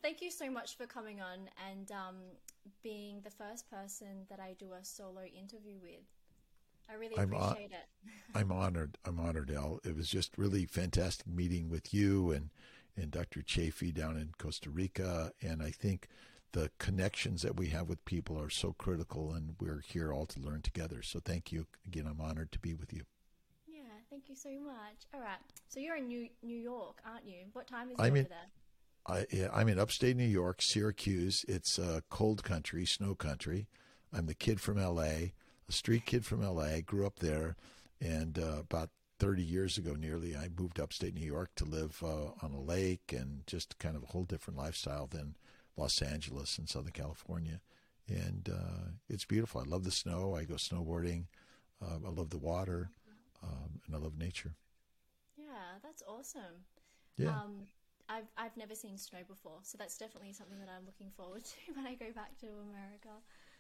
thank you so much for coming on and being the first person that I do a solo interview with. I really I'm uh, appreciate it. I'm honored. I'm honored, Al. It was just really fantastic meeting with you and Dr. Chafee down in Costa Rica. And I think the connections that we have with people are so critical, and we're here all to learn together. So thank you again. I'm honored to be with you. Yeah, thank you so much. All right, so you're in New York, aren't you? What time is it I'm over in there? yeah, I'm in upstate New York, Syracuse. It's cold country, snow country. I'm the kid from L.A., a street kid from L.A. Grew up there, and about 30 years ago, nearly, I moved upstate New York to live on a lake and just kind of a whole different lifestyle than Los Angeles and Southern California. And it's beautiful. I love the snow. I go snowboarding. I love the water, and I love nature. Yeah, that's awesome. Yeah. Um, I've never seen snow before, so that's definitely something that I'm looking forward to when I go back to America.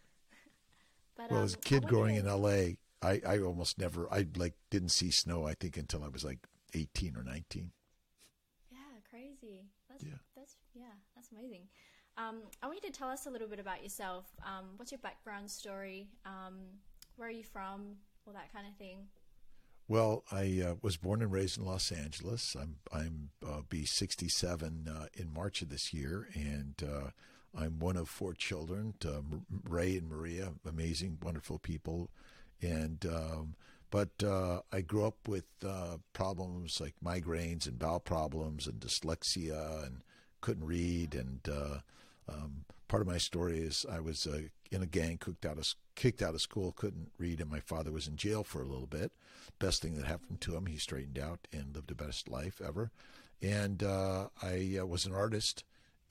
But Well, as a I kid wanted growing to, in LA, I almost never, I like didn't see snow, I think, until I was like 18 or 19. yeah, crazy. Yeah. That's amazing. I want you to tell us a little bit about yourself. What's your background story? Where are you from? All that kind of thing. Well, I was born and raised in Los Angeles. I'm be 67 in March of this year, and I'm one of four children. Ray and Maria, amazing, wonderful people, and but I grew up with problems like migraines and bowel problems and dyslexia and couldn't read. And part of my story is I was in a gang, kicked out of school, couldn't read, and my father was in jail for a little bit. Best thing that happened to him, he straightened out and lived the best life ever. And I was an artist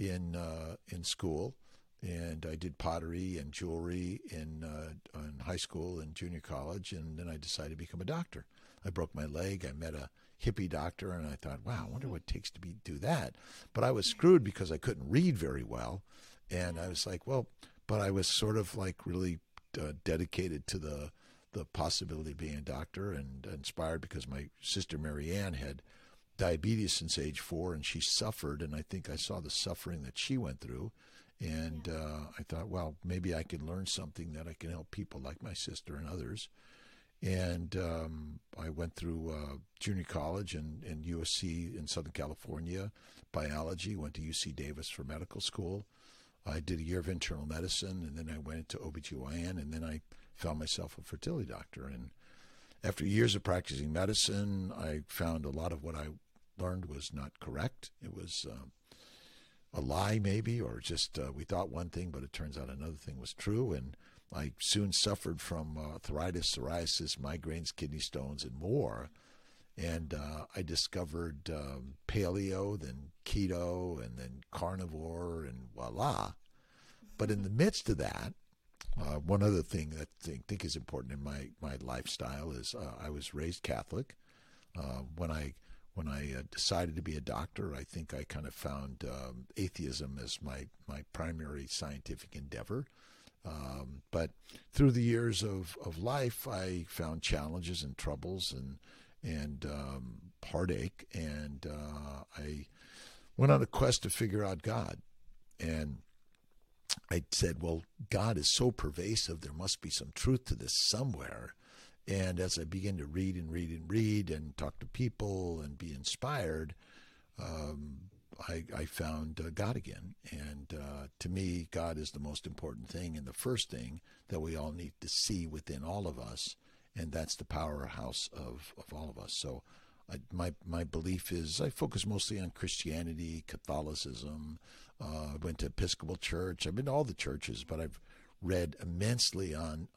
in school, and I did pottery and jewelry in high school and junior college, and then I decided to become a doctor. I broke my leg. I met a hippie doctor, and I thought, wow, I wonder what it takes to do that. But I was screwed because I couldn't read very well, and I was like, well, but I was sort of like really dedicated to the possibility of being a doctor, and inspired because my sister Marianne had diabetes since age 4, and she suffered, and I think I saw the suffering that she went through, and Yeah. I thought, well, maybe I can learn something that I can help people like my sister and others. And I went through junior college and USC in Southern California, biology, went to UC Davis for medical school. I did a year of internal medicine, and then I went into OBGYN, and then I found myself a fertility doctor. And after years of practicing medicine, I found a lot of what I learned was not correct. It was a lie, maybe, or just we thought one thing, but it turns out another thing was true. And I soon suffered from arthritis, psoriasis, migraines, kidney stones, and more. And I discovered paleo, then keto, and then carnivore, and voila. But in the midst of that, one other thing that I think is important in my lifestyle is I was raised Catholic. When I decided to be a doctor, I think I kind of found atheism as my primary scientific endeavor. But through the years of life, I found challenges and troubles and heartache, and I went on a quest to figure out God. And I said, well, God is so pervasive, there must be some truth to this somewhere. And as I began to read and read and read and talk to people and be inspired, I found God again. And to me, God is the most important thing and the first thing that we all need to see within all of us. And that's the powerhouse of all of us. So my belief is I focus mostly on Christianity, Catholicism. I went to Episcopal Church. I've been to all the churches, but I've read immensely on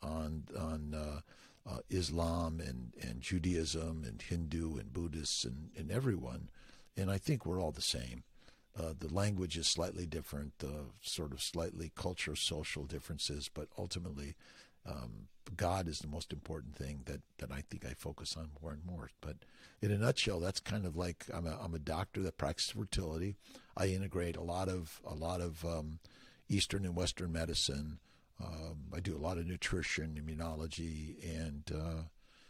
Islam and Judaism and Hindu and Buddhists and everyone. And I think we're all the same. The language is slightly different, the sort of slightly cultural, social differences, but ultimately God is the most important thing that I think I focus on more and more. But in a nutshell, that's kind of like I'm a doctor that practices fertility. I integrate a lot of Eastern and Western medicine. I do a lot of nutrition, immunology, and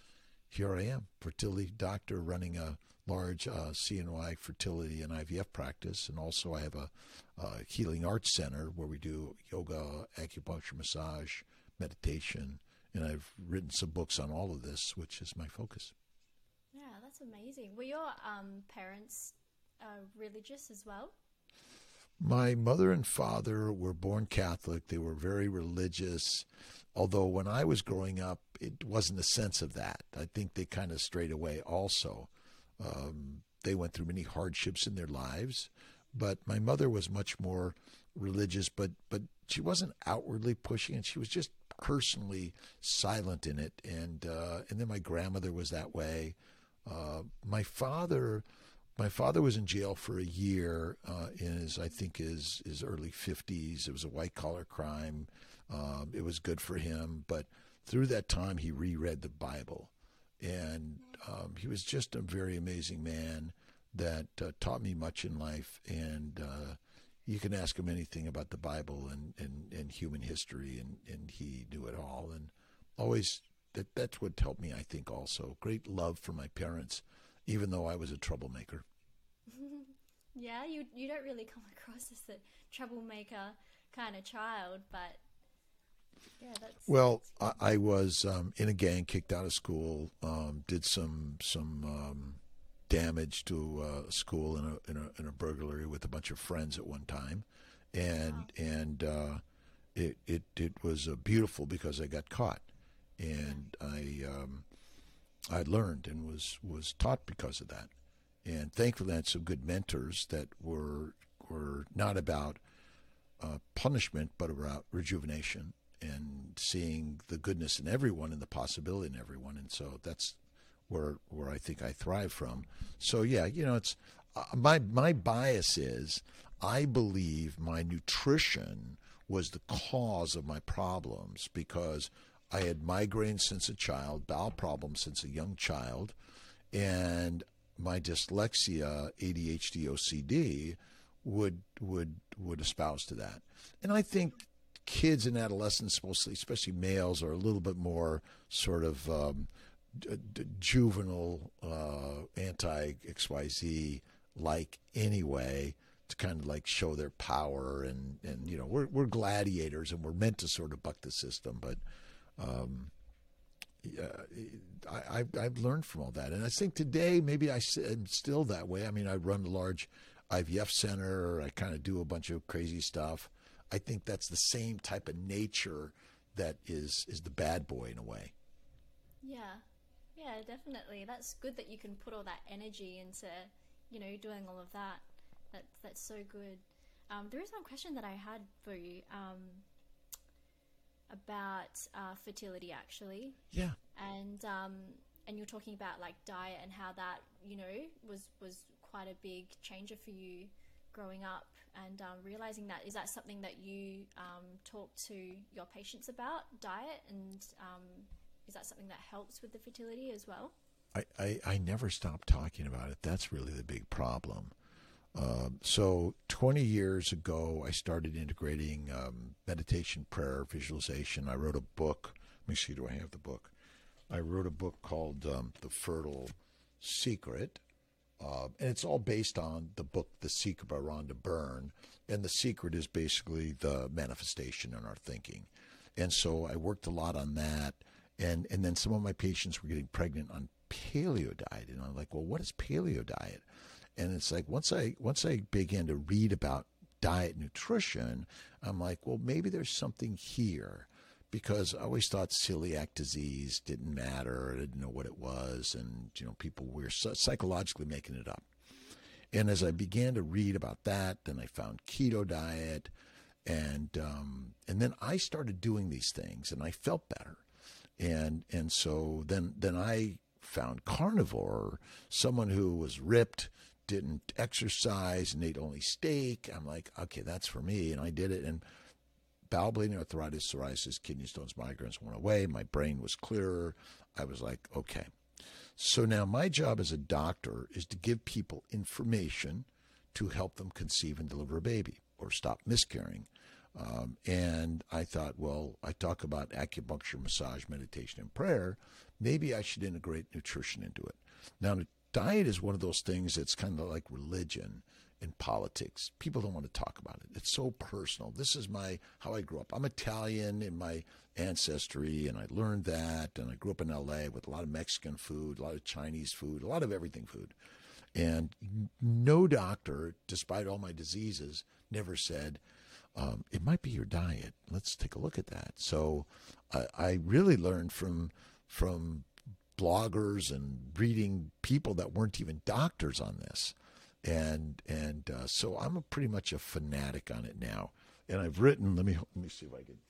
here I am, fertility doctor running a large CNY fertility and IVF practice. And also I have a healing arts center where we do yoga, acupuncture, massage, meditation. And I've written some books on all of this, which is my focus. Yeah, that's amazing. Were your parents religious as well? My mother and father were born Catholic. They were very religious, although when I was growing up, it wasn't a sense of that. I think they kind of strayed away also. They went through many hardships in their lives, but my mother was much more religious, but she wasn't outwardly pushing it. She was just personally silent in it. And then my grandmother was that way. My father was in jail for a year in his early 50s. It was a white collar crime. It was good for him, but through that time he reread the Bible, and he was just a very amazing man that taught me much in life. And you can ask him anything about the Bible and human history, and he knew it all. And always that's what helped me, I think. Also, great love for my parents, even though I was a troublemaker. Yeah, you don't really come across as a troublemaker kind of child, but yeah, that's... Well, I was in a gang, kicked out of school, did some damage to a school in a burglary with a bunch of friends at one time, and it was beautiful because I got caught, and I learned and was taught because of that. And thankfully, I had some good mentors that were not about punishment, but about rejuvenation and seeing the goodness in everyone and the possibility in everyone. And so that's where I think I thrive from. So yeah, it's my bias is I believe my nutrition was the cause of my problems, because I had migraines since a child, bowel problems since a young child, and my dyslexia, ADHD, OCD would espouse to that. And I think kids and adolescents, mostly, especially males, are a little bit more sort of juvenile, anti-XYZ like anyway, to kind of like show their power. And we're gladiators, and we're meant to sort of buck the system. But I've learned from all that. And I think today maybe I'm still that way. I mean, I run a large IVF center. I kind of do a bunch of crazy stuff. I think that's the same type of nature that is the bad boy in a way. Yeah, definitely. That's good that you can put all that energy into, doing all of that. That's so good. There is one question that I had for you about fertility, actually. Yeah. And you're talking about like diet and how that was quite a big changer for you growing up, and realizing that. Is that something that you talk to your patients about, diet, and is that something that helps with the fertility as well? I never stop talking about it. That's really the big problem. So 20 years ago, I started integrating meditation, prayer, visualization. I wrote a book. Let me see, do I have the book? I wrote a book called The Fertile Secret. And it's all based on the book The Secret by Rhonda Byrne. And The Secret is basically the manifestation in our thinking. And so I worked a lot on that. And then some of my patients were getting pregnant on paleo diet. And I'm like, well, what is paleo diet? And it's like once I began to read about diet and nutrition, I'm like, well, maybe there's something here, because I always thought celiac disease didn't matter. I didn't know what it was, and people were psychologically making it up. And as I began to read about that, then I found keto diet, and then I started doing these things, and I felt better, and so then I found carnivore, someone who was ripped, didn't exercise, and ate only steak. I'm like, okay, that's for me. And I did it. And bowel bleeding, arthritis, psoriasis, kidney stones, migraines went away. My brain was clearer. I was like, okay. So now my job as a doctor is to give people information to help them conceive and deliver a baby or stop miscarrying. And I thought, well, I talk about acupuncture, massage, meditation, and prayer. Maybe I should integrate nutrition into it. Now, diet is one of those things that's kind of like religion in politics. People don't want to talk about it. It's so personal. This is how I grew up. I'm Italian in my ancestry, and I learned that. And I grew up in LA with a lot of Mexican food, a lot of Chinese food, a lot of everything food. And no doctor, despite all my diseases, never said, it might be your diet. Let's take a look at that. So I really learned from bloggers and reading people that weren't even doctors on this. And so I'm pretty much a fanatic on it now. And I've written, let me see if I can.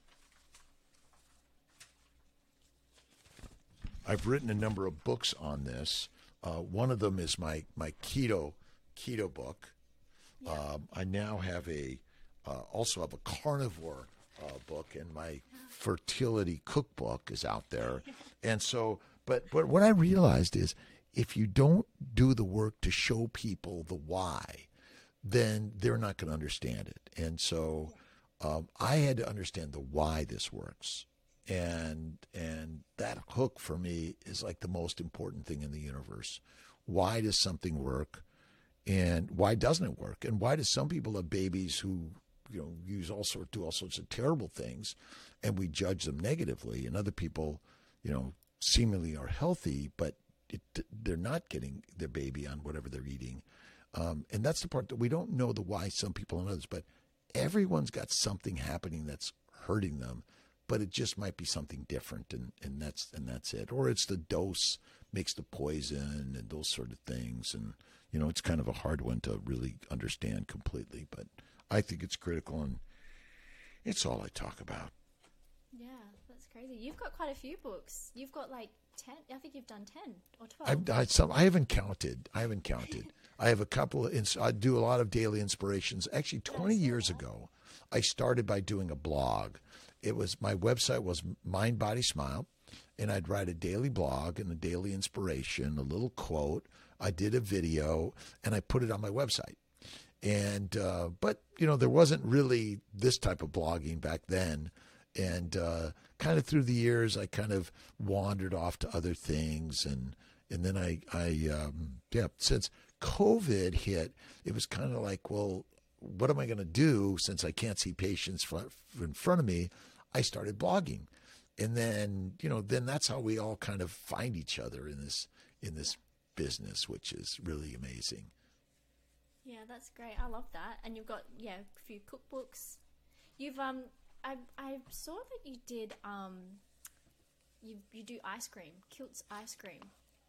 I've written a number of books on this. One of them is my keto book. Yeah. I now have also have a carnivore book, and my fertility cookbook is out there. And so, but what I realized is, if you don't do the work to show people the why, then they're not going to understand it. And so I had to understand the why this works. And that hook for me is like the most important thing in the universe. Why does something work, and why doesn't it work? And why do some people have babies who do all sorts of terrible things, and we judge them negatively, and other people, seemingly are healthy, but they're not getting their baby on whatever they're eating. And that's the part that we don't know the why some people and others, but everyone's got something happening that's hurting them, but it just might be something different, and that's it. Or it's the dose makes the poison and those sort of things. And, it's kind of a hard one to really understand completely, but I think it's critical, and it's all I talk about. Yeah, that's crazy. You've got quite a few books. You've got like 10. I think you've done 10 or 12. I haven't counted. I have a couple I do a lot of daily inspirations. Actually, 20 years ago, I started by doing a blog. My website was Mind, Body, Smile, and I'd write a daily blog and a daily inspiration, a little quote. I did a video, and I put it on my website. And but there wasn't really this type of blogging back then. And kind of through the years, I kind of wandered off to other things, and then I since COVID hit, it was kind of like, well, what am I going to do since I can't see patients in front of me? I started blogging, and then then that's how we all kind of find each other in this business, which is really amazing. Yeah, that's great. I love that. And you've got a few cookbooks. You've I saw that you did you do ice cream, Kilt's ice cream.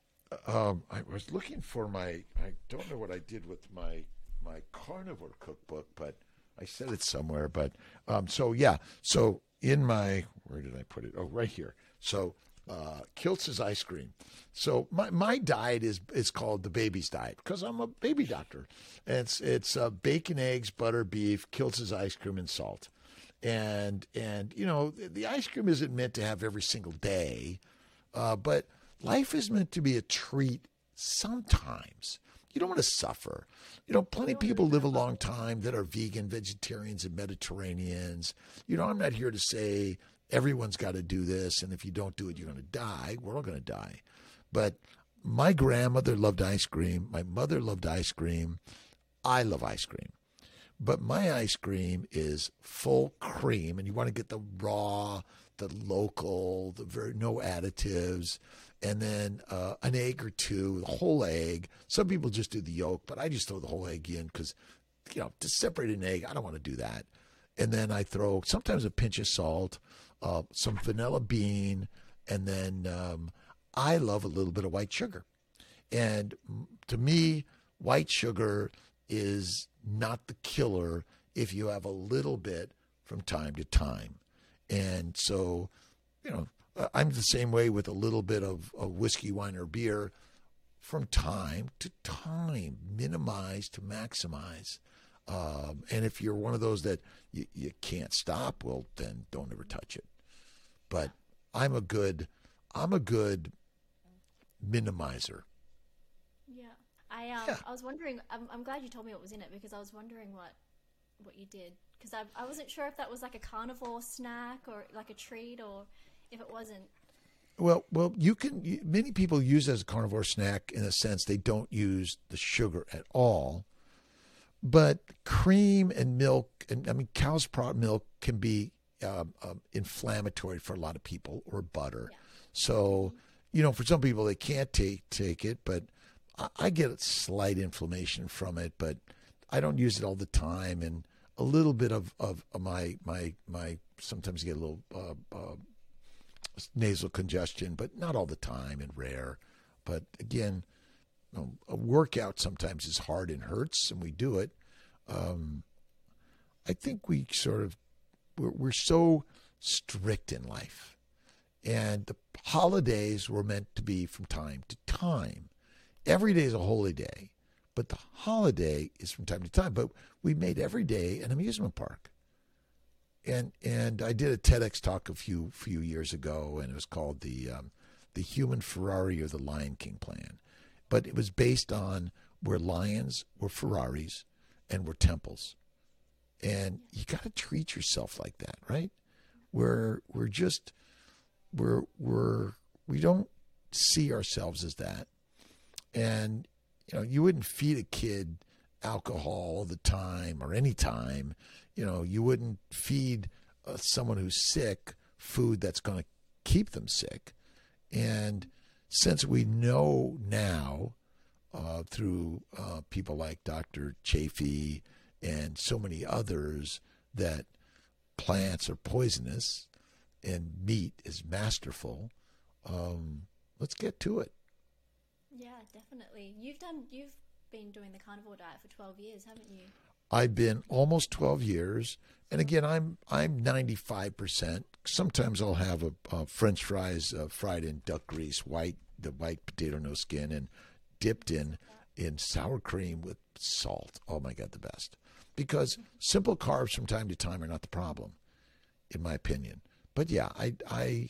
I was looking for I don't know what I did with my carnivore cookbook, but I said it somewhere. But so in where did I put it? Oh, right here. So Kilt's ice cream. So my diet is called the baby's diet because I'm a baby doctor. And it's bacon, eggs, butter, beef, Kilt's ice cream, and salt. And the ice cream isn't meant to have every single day, but life is meant to be a treat sometimes. You don't want to suffer. Plenty of people live a long time that are vegan, vegetarians, and Mediterraneans. I'm not here to say everyone's got to do this, and if you don't do it, you're going to die. We're all going to die. But my grandmother loved ice cream. My mother loved ice cream. I love ice cream. But my ice cream is full cream, and you want to get the raw, the local, no additives, and then an egg or two, the whole egg. Some people just do the yolk, but I just throw the whole egg in because, to separate an egg, I don't want to do that. And then I throw sometimes a pinch of salt, some vanilla bean, and then I love a little bit of white sugar. And to me, white sugar is not the killer if you have a little bit from time to time. And so, I'm the same way with a little bit of whiskey, wine, or beer from time to time, minimize to maximize. And if you're one of those that you can't stop, well, then don't ever touch it. But I'm a good minimizer. I was wondering. I'm glad you told me what was in it because I was wondering what you did Because I wasn't sure if that was like a carnivore snack or like a treat, or if it wasn't. Well, many people use it as a carnivore snack in a sense. They don't use the sugar at all. But cream and milk, and I mean, cow's product milk can be inflammatory for a lot of people, or butter. Yeah. So, for some people, they can't take it, but I get a slight inflammation from it, but I don't use it all the time. And a little bit of my sometimes I get a little nasal congestion, but not all the time, and rare. But again, a workout sometimes is hard and hurts, and we do it. I think we're so strict in life, and the holidays were meant to be from time to time. Every day is a holy day, but the holiday is from time to time. But we made every day an amusement park. And I did a TEDx talk a few years ago, and it was called the Human Ferrari or the Lion King Plan. But it was based on where lions were Ferraris and were temples. And you got to treat yourself like that, right? We don't see ourselves as that. And you wouldn't feed a kid alcohol all the time or any time. You wouldn't feed someone who's sick food that's going to keep them sick. And since we know now through people like Dr. Chafee and so many others that plants are poisonous and meat is masterful, let's get to it. Yeah, definitely. You've been doing the carnivore diet for 12 years, haven't you? I've been almost 12 years. And again, I'm 95%. Sometimes I'll have a French fries fried in duck grease, the white potato, no skin, and dipped in sour cream with salt. Oh my God, the best. Because simple carbs from time to time are not the problem, in my opinion. But yeah, I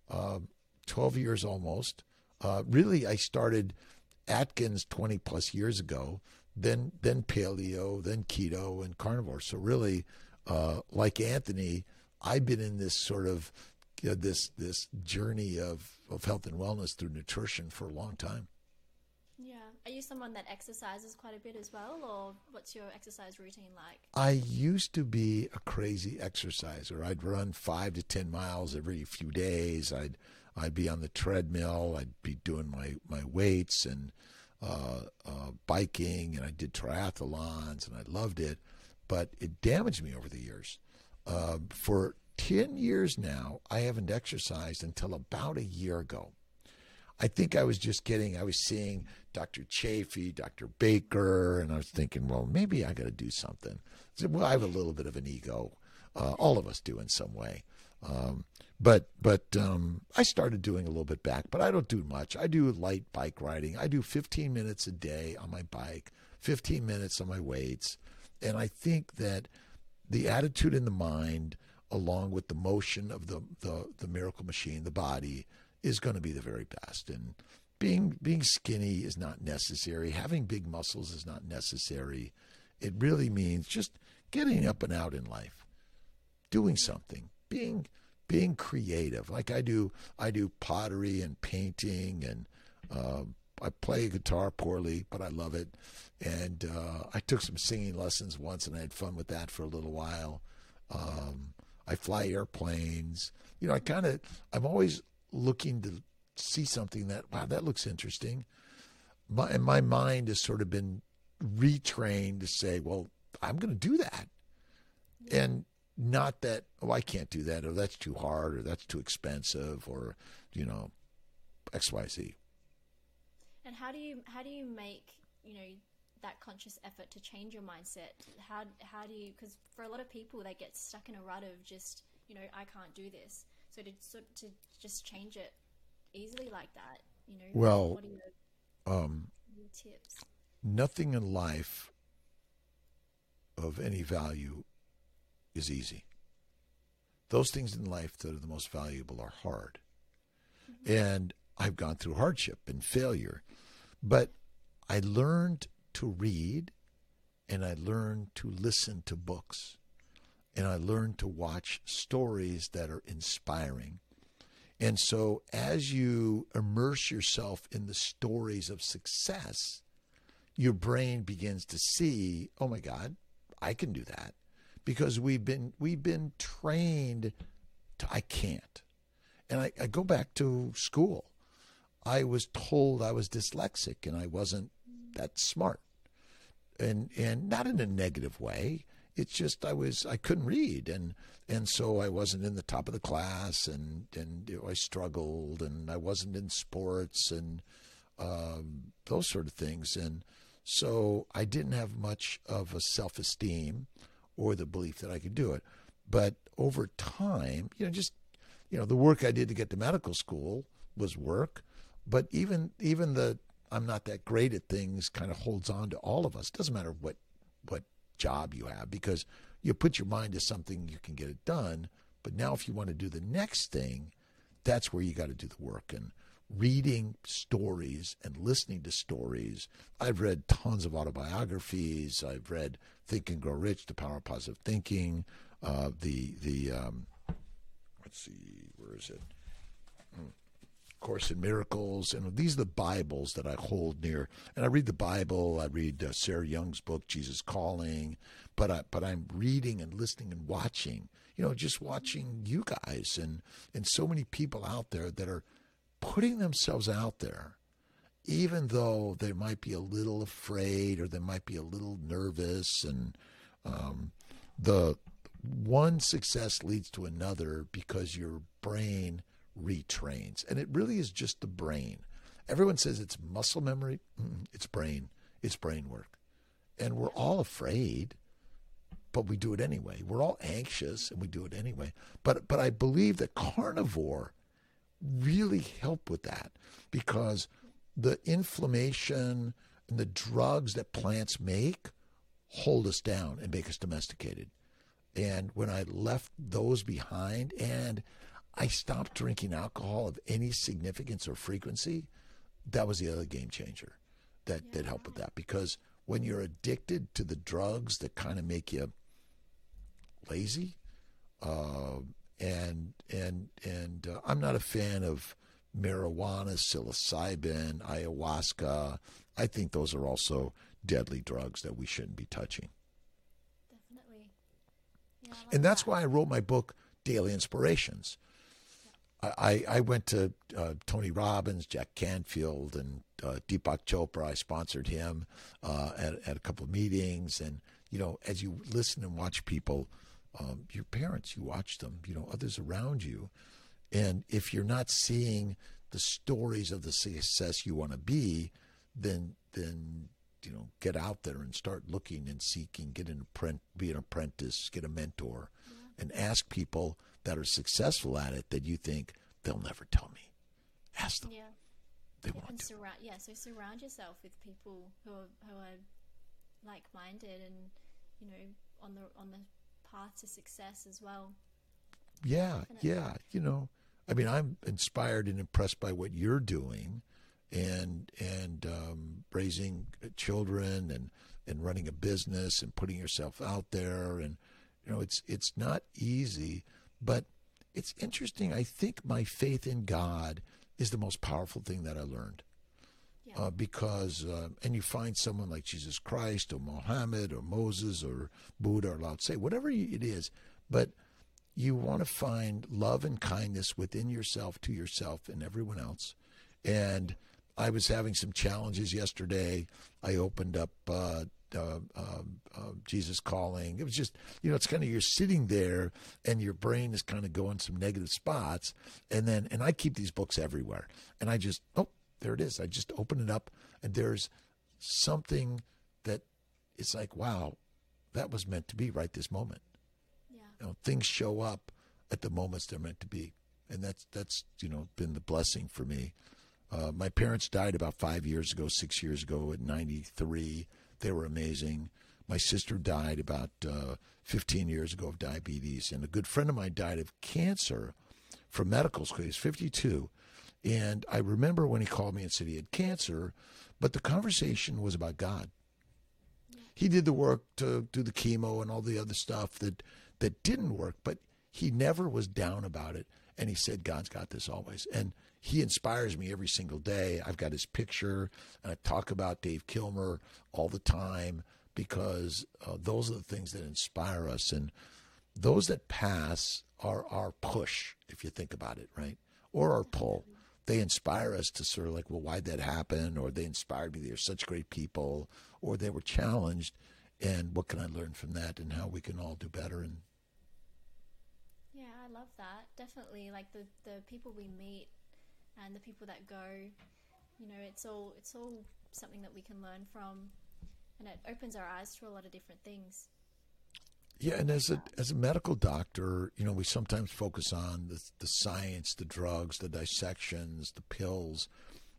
12 years almost. Really, I started Atkins 20 plus years ago, then paleo, then keto and carnivore. So really, like Anthony, I've been in this sort of this journey of health and wellness through nutrition for a long time. Yeah. Are you someone that exercises quite a bit as well, or what's your exercise routine like? I used to be a crazy exerciser. I'd run 5 to 10 miles every few days. I'd be on the treadmill. I'd be doing my weights and biking, and I did triathlons, and I loved it. But it damaged me over the years. For 10 years now, I haven't exercised until about a year ago. I think I was seeing Dr. Chafee, Dr. Baker, and I was thinking, well, maybe I got to do something. Well, I have a little bit of an ego. All of us do in some way. But I started doing a little bit back, but I don't do much. I do light bike riding. I do 15 minutes a day on my bike, 15 minutes on my weights. And I think that the attitude in the mind, along with the motion of the miracle machine, the body, is going to be the very best. And being skinny is not necessary. Having big muscles is not necessary. It really means just getting up and out in life, doing something, being creative. Like I do pottery and painting, and I play guitar poorly, but I love it. And I took some singing lessons once, and I had fun with that for a little while. I fly airplanes. I'm always looking to see something that looks interesting. My mind has sort of been retrained to say, well, I'm going to do that. And not that, I can't do that, or that's too hard, or that's too expensive, or, XYZ. And how do you make, that conscious effort to change your mindset? How do you, because for a lot of people, they get stuck in a rut of just, I can't do this. So to just change it easily like that, well, what are your tips? Nothing in life of any value is easy. Those things in life that are the most valuable are hard. Mm-hmm. And I've gone through hardship and failure, but I learned to read, and I learned to listen to books. and I learned to watch stories that are inspiring. And so as you immerse yourself in the stories of success, your brain begins to see, oh my God, I can do that. Because we've been trained to, I can't. And I go back to school. I was told I was dyslexic and I wasn't that smart. And not in a negative way. It's just I couldn't read, and so I wasn't in the top of the class, and I struggled, and I wasn't in sports and those sort of things, and so I didn't have much of a self-esteem or the belief that I could do it. But over time, the work I did to get to medical school was work, but even the I'm not that great at things kind of holds on to all of us. It doesn't matter what job you have, because you put your mind to something, you can get it done. But now if you want to do the next thing, that's where you got to do the work. And reading stories and listening to stories. I've read tons of autobiographies. I've read Think and Grow Rich, The Power of Positive Thinking. Let's see, where is it? Course in Miracles, and these are the Bibles that I hold near. And I read the Bible. I read Sarah Young's book, Jesus Calling. But I'm reading and listening and watching. Just watching you guys and so many people out there that are putting themselves out there, even though they might be a little afraid or they might be a little nervous. And the one success leads to another because your brain retrains. And it really is just the brain. Everyone says it's muscle memory. It's brain. It's brain work. And we're all afraid, but we do it anyway. We're all anxious and we do it anyway. But I believe that carnivore really help with that, because the inflammation and the drugs that plants make hold us down and make us domesticated. And when I left those behind and I stopped drinking alcohol of any significance or frequency, that was the other game changer that helped with that. Because when you're addicted to the drugs that kind of make you lazy, and I'm not a fan of marijuana, psilocybin, ayahuasca. I think those are also deadly drugs that we shouldn't be touching. Definitely. Yeah, and that's why I wrote my book, Daily Inspirations. I went to Tony Robbins, Jack Canfield, and Deepak Chopra. I sponsored him at a couple of meetings. And, as you listen and watch people, your parents, you watch them, others around you. And if you're not seeing the stories of the success you want to be, then get out there and start looking and seeking, be an apprentice, get a mentor, and ask people that are successful at it that you think they'll never tell me. Ask them. Yeah. They want to. So surround yourself with people who are like-minded and, on the path to success as well. Yeah, Definitely. yeah. I'm inspired and impressed by what you're doing and raising children and running a business and putting yourself out there. And, it's not easy, but it's interesting. I think my faith in God is the most powerful thing that I learned. Yeah. Because you find someone like Jesus Christ or Muhammad or Moses or Buddha or Lao Tse, whatever it is, but you want to find love and kindness within yourself, to yourself and everyone else. And I was having some challenges yesterday. I opened up Jesus Calling. It was just, it's kind of, you're sitting there and your brain is kind of going some negative spots. And I keep these books everywhere. And I just, there it is. I just open it up and there's something that it's like, wow, that was meant to be right this moment. Yeah. Things show up at the moments they're meant to be. And that's been the blessing for me. My parents died about 6 years ago at 93. They were amazing. My sister died about 15 years ago of diabetes. And a good friend of mine died of cancer from medical school. He was 52. And I remember when he called me and said he had cancer, but the conversation was about God. He did the work to do the chemo and all the other stuff that that didn't work, but he never was down about it. And he said, God's got this always. And he inspires me every single day. I've got his picture, and I talk about Dave Kilmer all the time because those are the things that inspire us. And those that pass are our push, if you think about it, right? Or our pull. They inspire us to sort of like, well, why'd that happen? Or they inspired me. They're such great people. Or they were challenged. And what can I learn from that, and how we can all do better? And yeah, I love that. Definitely, like the people we meet and the people that go, you know, it's all something that we can learn from, and it opens our eyes to a lot of different things. Yeah, and as a medical doctor, you know, we sometimes focus on the science, the drugs, the dissections, the pills,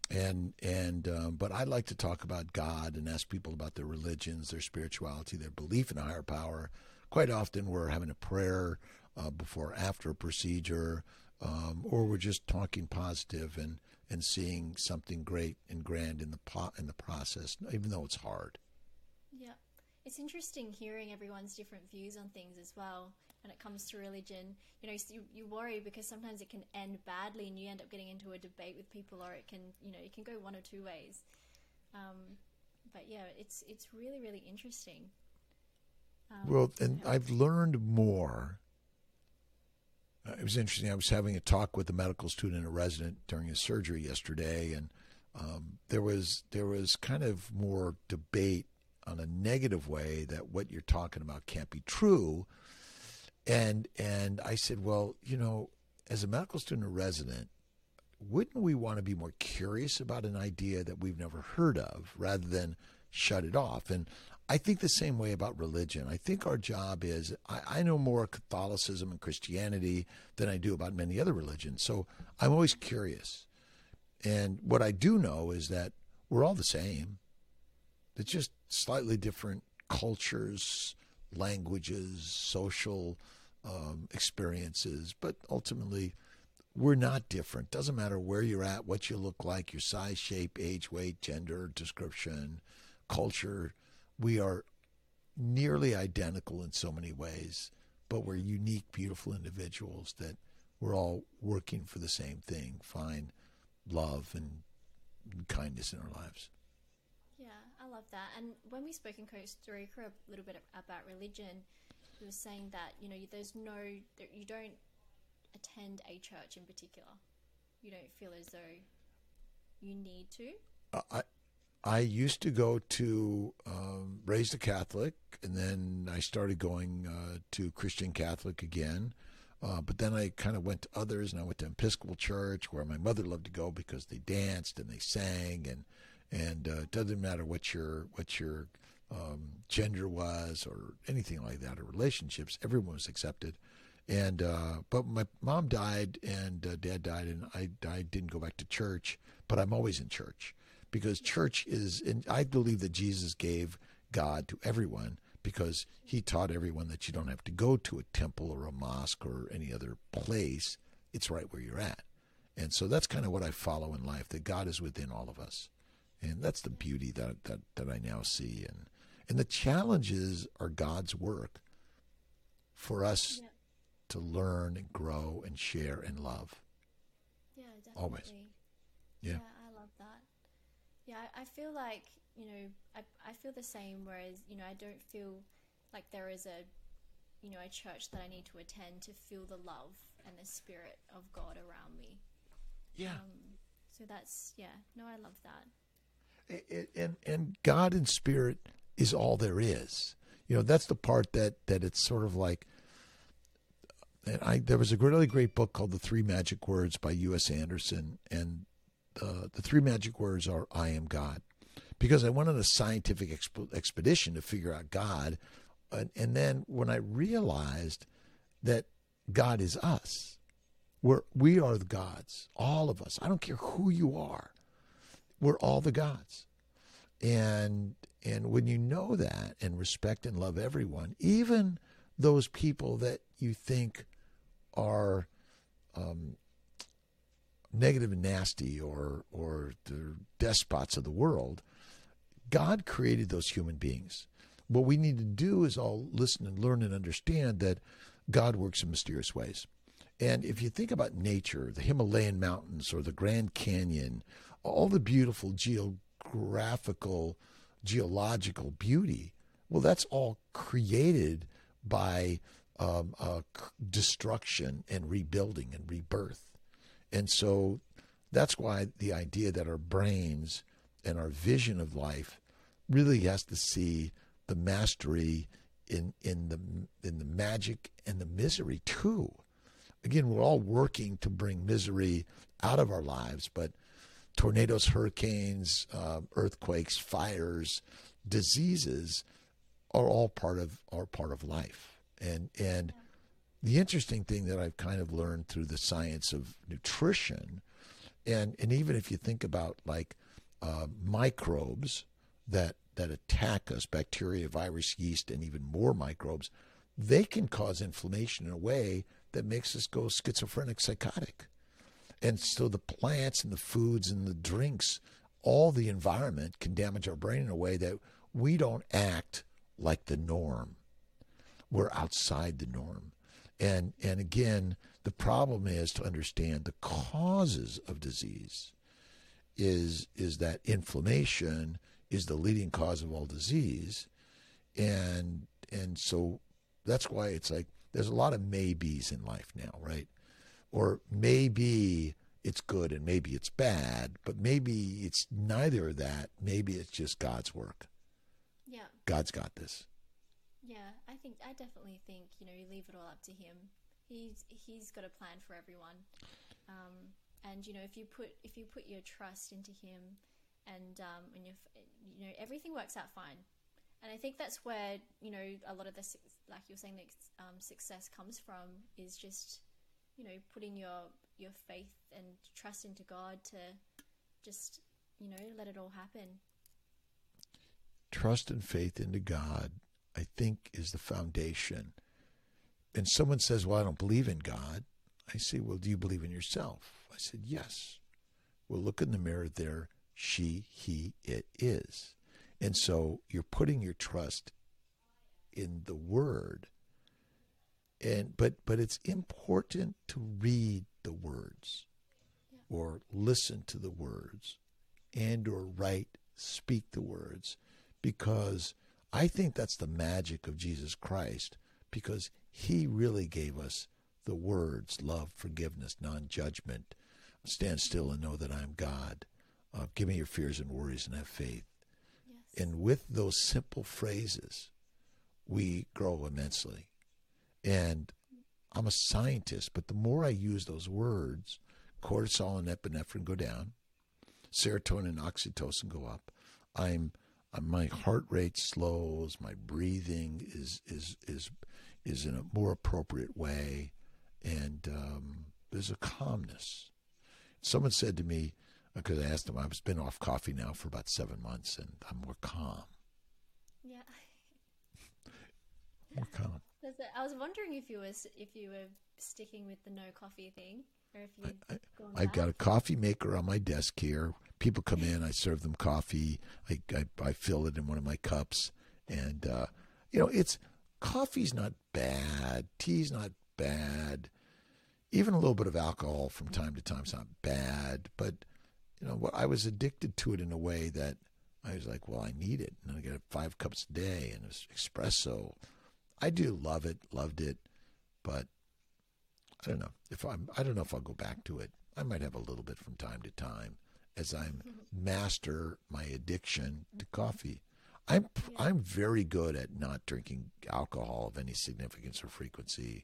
but I like to talk about God and ask people about their religions, their spirituality, their belief in a higher power. Quite often, we're having a prayer before or after a procedure, or we're just talking positive and seeing something great and grand in the process, even though it's hard. Yeah. It's interesting hearing everyone's different views on things as well when it comes to religion. You know, you worry because sometimes it can end badly and you end up getting into a debate with people, or it can go one or two ways. But yeah, it's really, really interesting. Well, and I've learned more. It was interesting. I was having a talk with a medical student, a resident, during his surgery yesterday, and there was kind of more debate on a negative way that what you're talking about can't be true. And I said, well, you know, as a medical student or resident, wouldn't we want to be more curious about an idea that we've never heard of rather than shut it off? And I think the same way about religion. I think our job is, I know more Catholicism and Christianity than I do about many other religions. So I'm always curious. And what I do know is that we're all the same. It's just slightly different cultures, languages, social experiences, but ultimately we're not different. Doesn't matter where you're at, what you look like, your size, shape, age, weight, gender, description, culture. We are nearly identical in so many ways, but we're unique, beautiful individuals that we're all working for the same thing, find love and kindness in our lives. Yeah, I love that. And when we spoke in Costa Rica a little bit about religion, we were saying that, you know, you don't attend a church in particular. You don't feel as though you need to. I used to go to, raised a Catholic, and then I started going to Christian Catholic again. But then I kind of went to others, and I went to Episcopal Church, where my mother loved to go because they danced and they sang, and it doesn't matter what your gender was or anything like that, or relationships. Everyone was accepted. And but my mom died and dad died, and I didn't go back to church. But I'm always in church because church is. And I believe that Jesus gave God to everyone because he taught everyone that you don't have to go to a temple or a mosque or any other place. It's right where you're at. And so that's kind of what I follow in life, that God is within all of us. And that's the beauty that I now see. And the challenges are God's work for us to learn and grow and share and love. Yeah, definitely. Always. Yeah. I love that. Yeah, I feel like, you know, I feel the same, whereas, you know, I don't feel like there is a church that I need to attend to feel the love and the spirit of God around me. Yeah. So that's, I love that. And God and spirit is all there is. You know, that's the part that it's sort of like, and there was a really great book called The Three Magic Words by U.S. Anderson, and the three magic words are I am God. Because I went on a scientific expedition to figure out God, and then when I realized that God is us, we are the gods, all of us. I don't care who you are. We're all the gods. And when you know that and respect and love everyone, even those people that you think are negative and nasty or they're despots of the world, God created those human beings. what we need to do is all listen and learn and understand that God works in mysterious ways. And if you think about nature, the Himalayan mountains or the Grand Canyon, all the beautiful geological beauty, well, that's all created by destruction and rebuilding and rebirth. And so that's why the idea that our brains and our vision of life really has to see the mastery in the magic and the misery too. Again, we're all working to bring misery out of our lives, but tornadoes, hurricanes, earthquakes, fires, diseases are all part of life. And the interesting thing that I've kind of learned through the science of nutrition, and even if you think about like microbes that attack us, bacteria, virus, yeast, and even more microbes, they can cause inflammation in a way that makes us go schizophrenic, psychotic. And so the plants and the foods and the drinks, all the environment can damage our brain in a way that we don't act like the norm. We're outside the norm. And again, the problem is to understand the causes of disease is that inflammation is the leading cause of all disease. And so that's why it's like there's a lot of maybes in life now, right? Or maybe it's good and maybe it's bad, but maybe it's neither of that. Maybe it's just God's work. Yeah. God's got this. Yeah, I definitely think, you leave it all up to him. He's got a plan for everyone. And if you put your trust into him and everything works out fine. And I think that's where, a lot of the, like you're saying, success comes from is just, putting your faith and trust into God to just, let it all happen. Trust and faith into God, I think, is the foundation. And someone says, well, I don't believe in God. I say, well, do you believe in yourself? I said, yes. Well, look in the mirror there. She, he, it is. And so you're putting your trust in the Word. But it's important to read the words or listen to the words and or speak the words, because I think that's the magic of Jesus Christ, because he really gave us the words: love, forgiveness, non-judgment, stand still and know that I am God, give me your fears and worries and have faith. Yes. And with those simple phrases, we grow immensely. And I'm a scientist, but the more I use those words, cortisol and epinephrine go down, serotonin and oxytocin go up. My heart rate slows, my breathing is in a more appropriate way, and there's a calmness. Someone said to me, because I asked them, I've been off coffee now for about 7 months, and I'm more calm. Yeah. More calm. I was wondering if you were sticking with the no coffee thing, or if you'd gone back. I've got a coffee maker on my desk here. People come in, I serve them coffee. I fill it in one of my cups, and coffee's not bad. Tea's not bad. Even a little bit of alcohol from time to time is not bad. But I was addicted to it in a way that I was like, well, I need it, and I get 5 cups a day, and it's espresso. I do loved it, but I don't know if I'll go back to it. I might have a little bit from time to time as I master my addiction to coffee. I'm very good at not drinking alcohol of any significance or frequency.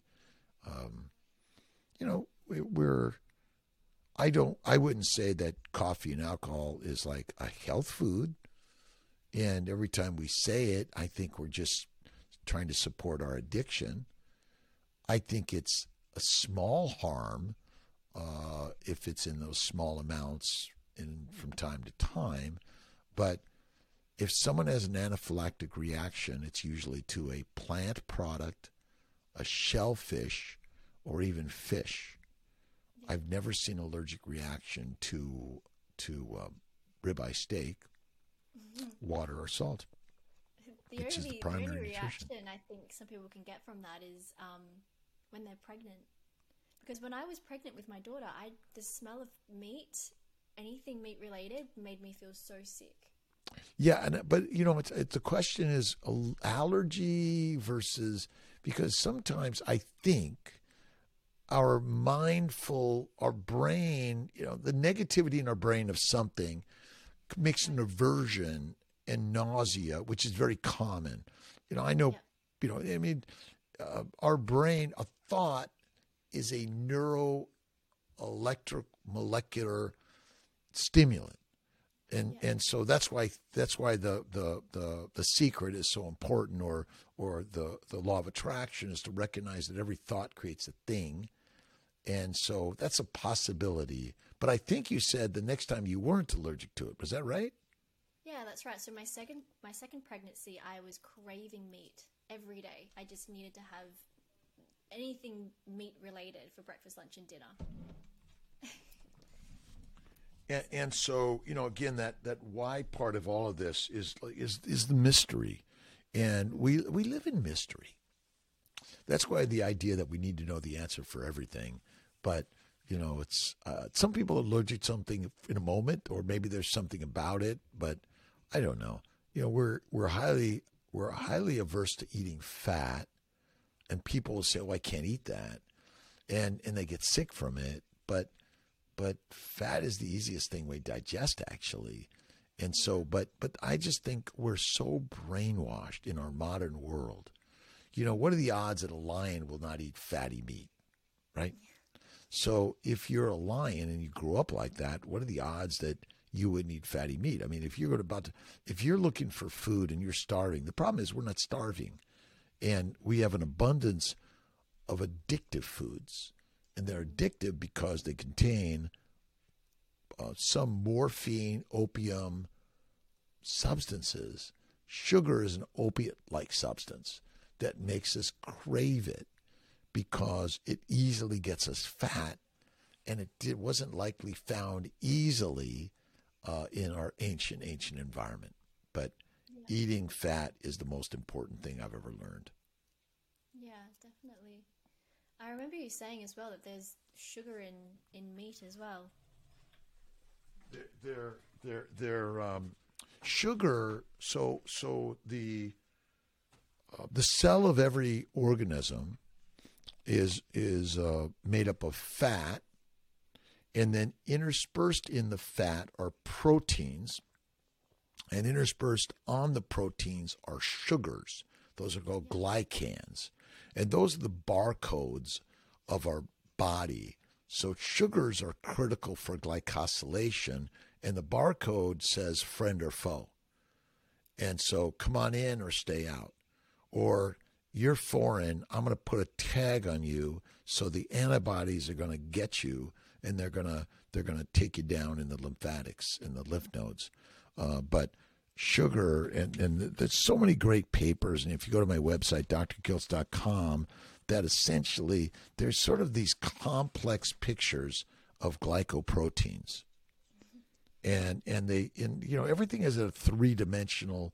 I wouldn't say that coffee and alcohol is like a health food. And every time we say it, I think we're just trying to support our addiction. I think it's a small harm if it's in those small amounts from time to time. But if someone has an anaphylactic reaction, it's usually to a plant product, a shellfish, or even fish. I've never seen an allergic reaction to ribeye steak, water, or salt. which is the The primary only nutrition. reaction I think some people can get from that is when they're pregnant. Because when I was pregnant with my daughter, the smell of meat, anything meat related, made me feel so sick. Yeah, but it's the question is allergy versus, because sometimes I think our brain, the negativity in our brain of something makes an aversion and nausea, which is very common. I know, Yeah. I mean, our brain, a thought is a neuroelectric molecular stimulant. And so that's why the secret is so important, or the law of attraction is to recognize that every thought creates a thing. And so that's a possibility. But I think you said the next time you weren't allergic to it. Was that right? Yeah, that's right. So my second pregnancy, I was craving meat every day. I just needed to have anything meat related for breakfast, lunch, and dinner. And so, again, that why part of all of this is the mystery, and we live in mystery. That's why the idea that we need to know the answer for everything, but it's some people are allergic to something in a moment, or maybe there's something about it, but I don't know. We're highly averse to eating fat, and people will say, "Oh, I can't eat that," and they get sick from it, but fat is the easiest thing we digest, actually. And so, but I just think we're so brainwashed in our modern world. What are the odds that a lion will not eat fatty meat, right? So if you're a lion and you grew up like that, what are the odds that you wouldn't eat fatty meat? I mean, if you're looking for food and you're starving, the problem is we're not starving. And we have an abundance of addictive foods. And they're addictive because they contain some morphine, opium substances. Sugar is an opiate-like substance that makes us crave it because it easily gets us fat, and it wasn't likely found easily in our ancient environment. But eating fat is the most important thing I've ever learned. Yeah, definitely. I remember you saying as well that there's sugar in meat as well. Sugar. So the cell of every organism is made up of fat, and then interspersed in the fat are proteins, and interspersed on the proteins are sugars. Those are called glycans. And those are the barcodes of our body. So sugars are critical for glycosylation, and the barcode says friend or foe. And so come on in or stay out. Or you're foreign, I'm going to put a tag on you so the antibodies are going to get you, and they're going to take you down in the lymphatics, in the lymph nodes. But sugar, and there's so many great papers, and if you go to my website, drkiltz.com, that essentially there's sort of these complex pictures of glycoproteins, and everything is a three-dimensional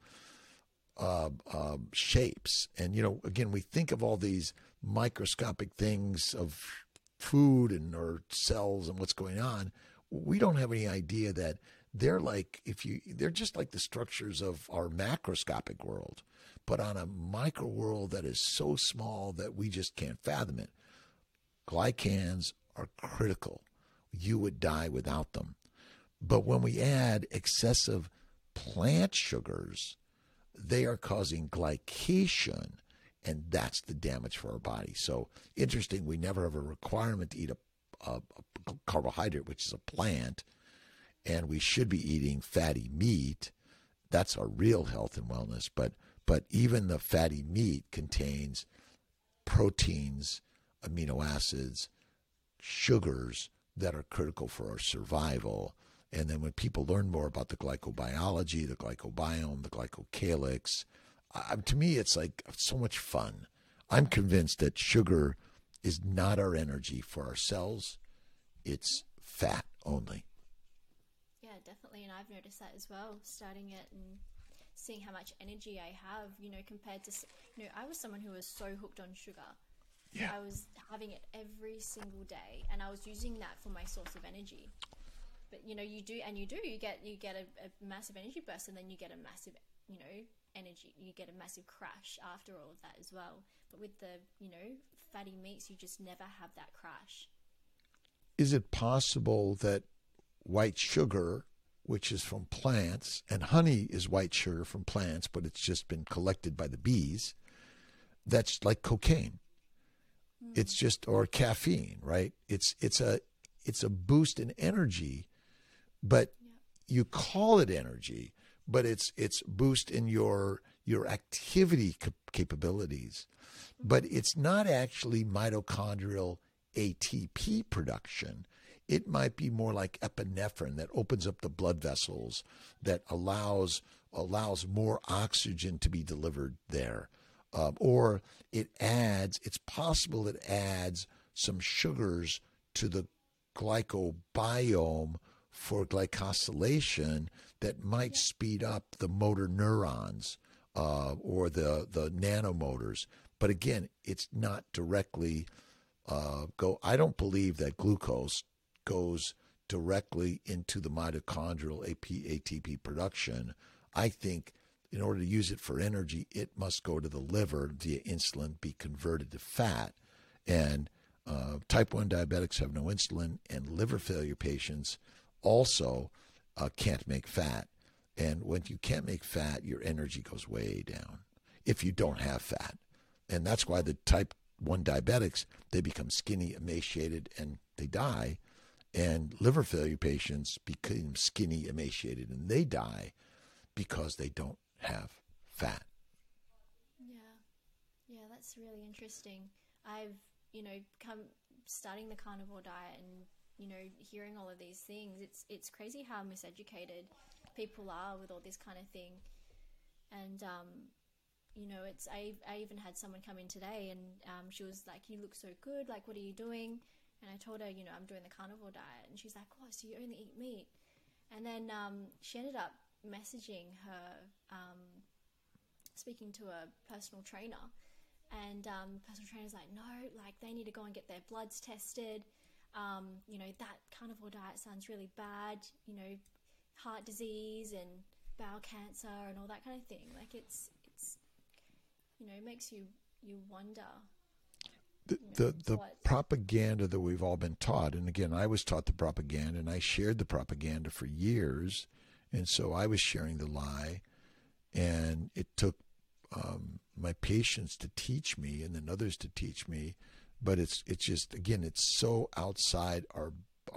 shapes, and again, we think of all these microscopic things of food and our cells and what's going on. We don't have any idea that they're just like the structures of our macroscopic world, but on a micro world that is so small that we just can't fathom it. Glycans are critical. You would die without them. But when we add excessive plant sugars, they are causing glycation, and that's the damage for our body. So interesting, we never have a requirement to eat a carbohydrate, which is a plant, and we should be eating fatty meat. That's our real health and wellness. But even the fatty meat contains proteins, amino acids, sugars that are critical for our survival. And then when people learn more about the glycobiology, the glycobiome, the glycocalyx, to me it's like so much fun. I'm convinced that sugar is not our energy for our cells. It's fat only. Yeah, definitely, and I've noticed that as well, starting it and seeing how much energy I have, compared to, I was someone who was so hooked on sugar. Yeah. I was having it every single day, and I was using that for my source of energy. But you get a massive energy burst, and then you get a massive, energy. You get a massive crash after all of that as well. But with the, fatty meats, you just never have that crash. Is it possible that white sugar, which is from plants, and honey is white sugar from plants, but it's just been collected by the bees, that's like cocaine? It's just, or caffeine, right? It's a boost in energy, but you call it energy, but it's boost in your activity capabilities, but it's not actually mitochondrial ATP production. It might be more like epinephrine that opens up the blood vessels, that allows more oxygen to be delivered there. Or it's possible it adds some sugars to the glycobiome for glycosylation that might speed up the motor neurons or the nanomotors. But again, it's not directly I don't believe that glucose goes directly into the mitochondrial ATP production. I think in order to use it for energy, it must go to the liver via insulin, be converted to fat. And type 1 diabetics have no insulin, and liver failure patients also can't make fat. And when you can't make fat, your energy goes way down if you don't have fat. And that's why the type 1 diabetics, they become skinny, emaciated, and they die. And liver failure patients become skinny, emaciated, and they die because they don't have fat. Yeah, that's really interesting. I've, come starting the carnivore diet and, hearing all of these things. It's crazy how miseducated people are with all this kind of thing. And, I even had someone come in today, and she was like, "You look so good. Like, what are you doing?" And I told her, I'm doing the carnivore diet. And she's like, "Oh, so you only eat meat?" And then she ended up messaging her, speaking to a personal trainer. And personal trainer's like, "No, like, they need to go and get their bloods tested. That carnivore diet sounds really bad, heart disease and bowel cancer and all that kind of thing." Like, it's it makes you wonder. The propaganda that we've all been taught, and again, I was taught the propaganda, and I shared the propaganda for years, and so I was sharing the lie, and it took my patients to teach me, and then others to teach me, but it's just, again, it's so outside our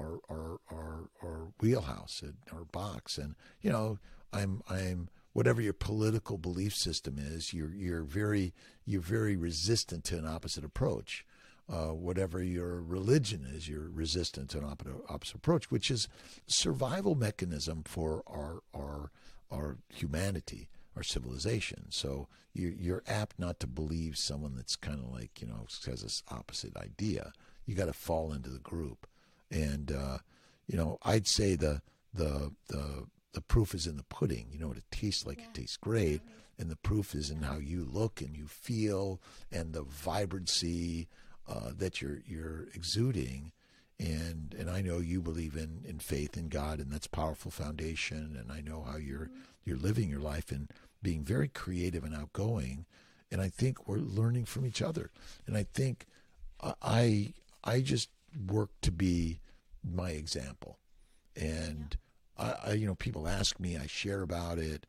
wheelhouse, our box, and I'm whatever your political belief system is, you're very resistant to an opposite approach. Whatever your religion is, you're resistant to an opposite approach, which is survival mechanism for our humanity, our civilization. So you're apt not to believe someone that's kind of like, has this opposite idea. You got to fall into the group, and I'd say the proof is in the pudding. It tastes like, it tastes great, and the proof is in how you look and you feel, and the vibrancy that you're exuding. And I know you believe in faith in God, and that's a powerful foundation. And I know how you're living your life and being very creative and outgoing. And I think we're learning from each other. And I think I just work to be my example. And I people ask me, I share about it,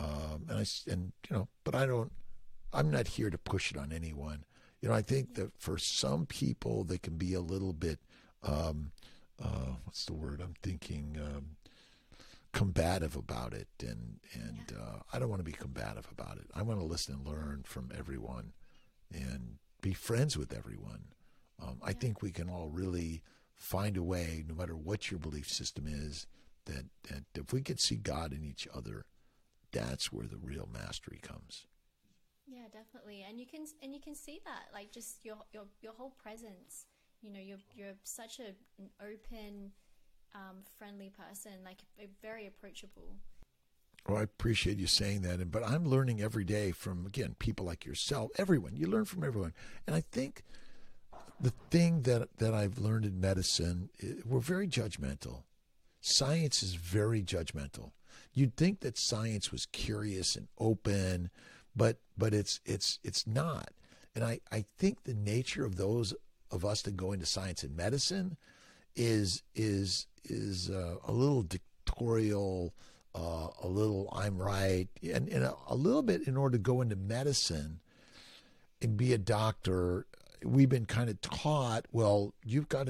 but I'm not here to push it on anyone. I think that for some people, they can be a little bit, what's the word I'm thinking, combative about it. And I don't want to be combative about it. I want to listen and learn from everyone and be friends with everyone. I think we can all really find a way, no matter what your belief system is, that if we could see God in each other, that's where the real mastery comes. Yeah, definitely. And you can see that, like, just your whole presence. You're such an open, friendly person, like, very approachable. Well, I appreciate you saying that. But I'm learning every day from, again, people like yourself, everyone. You learn from everyone. And I think the thing that I've learned in medicine, we're very judgmental. Science is very judgmental. You'd think that science was curious and open, but it's not. And I think the nature of those of us that go into science and medicine is a little dictatorial, a little I'm right, and a little bit in order to go into medicine and be a doctor. We've been kind of taught, well, you got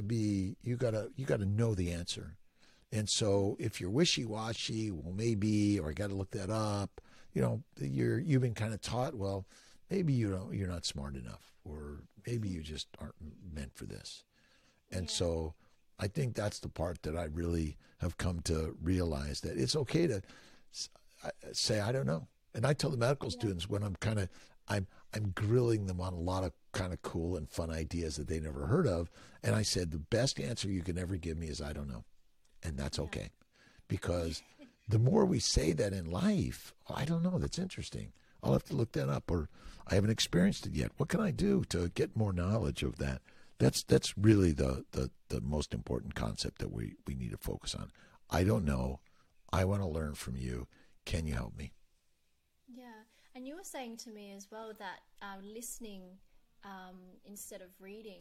to know the answer. And so if you're wishy-washy, well, maybe, or I got to look that up, you've been kind of taught, well, maybe you're not smart enough, or maybe you just aren't meant for this. And so I think that's the part that I really have come to realize, that it's okay to say, I don't know. And I tell the medical students when I'm grilling them on a lot of kind of cool and fun ideas that they never heard of. And I said, the best answer you can ever give me is, I don't know. And that's okay. Because the more we say that in life, I don't know, that's interesting. I'll have to look that up, or I haven't experienced it yet. What can I do to get more knowledge of that? That's really the most important concept that we need to focus on. I don't know. I want to learn from you. Can you help me? Yeah. And you were saying to me as well that listening instead of reading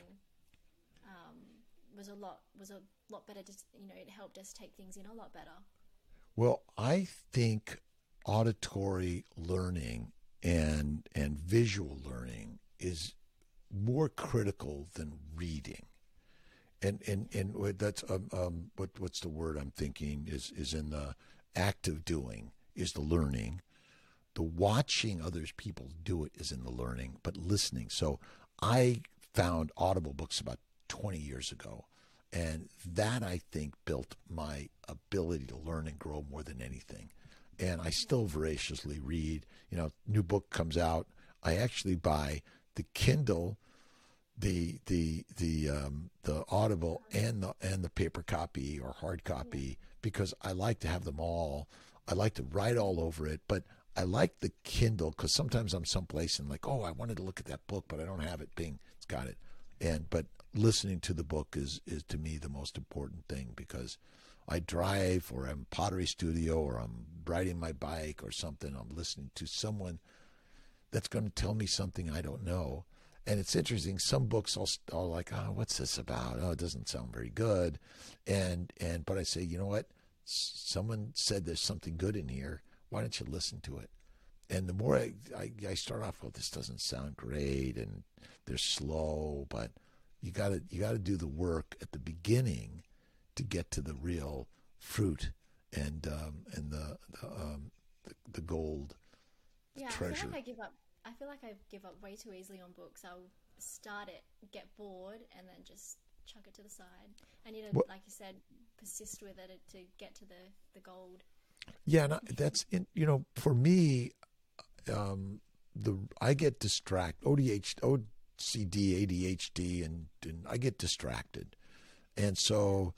was a lot better. It helped us take things in a lot better. Well, I think auditory learning and visual learning is more critical than reading. And that's what's the word I'm thinking is in the act of doing is the learning. The watching others people do it is in the learning, but listening. So I found Audible books about 20 years ago, and that, I think, built my ability to learn and grow more than anything. And I still voraciously read. New book comes out, I actually buy the Kindle, the Audible, and the paper copy or hard copy, because I like to have them all. I like to write all over it, but I like the Kindle because sometimes I'm someplace and like, oh, I wanted to look at that book, but I don't have it. Bing, it's got it. But listening to the book is to me the most important thing, because I drive, or I'm pottery studio, or I'm riding my bike or something. I'm listening to someone that's going to tell me something I don't know. And it's interesting. Some books I'll like, oh, what's this about? Oh, it doesn't sound very good. But I say, you know what? Someone said there's something good in here. Why don't you listen to it? And the more I start off, well, this doesn't sound great, and they're slow, but you got to do the work at the beginning to get to the real fruit and the gold, the treasure. I feel like I give up way too easily on books. I'll start it, get bored, and then just chuck it to the side. I need to, like you said, persist with it to get to the gold. Yeah, and that's for me. I get distracted. OCD, ADHD, and I get distracted, and so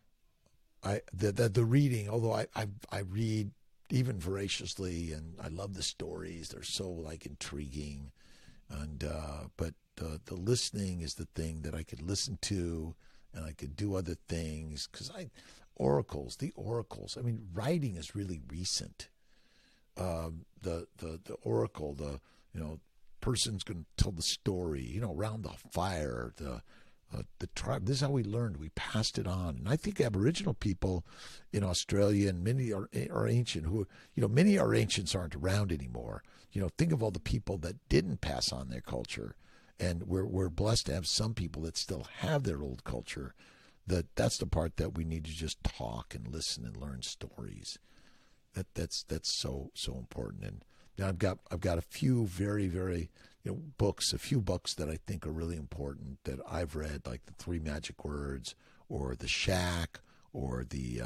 the reading. Although I read even voraciously, and I love the stories. They're so intriguing, and but the listening is the thing that I could listen to, and I could do other things because the oracles. I mean, writing is really recent. The oracle, person's going to tell the story, around the fire, the tribe. This is how we learned. We passed it on. And I think Aboriginal people in Australia, and many are ancient, many of our ancients aren't around anymore. Think of all the people that didn't pass on their culture. And we're blessed to have some people that still have their old culture. That's the part that we need to just talk and listen and learn stories. That's so important. And now I've got a few very, very books, a few books that I think are really important that I've read, like The Three Magic Words, or The Shack, or the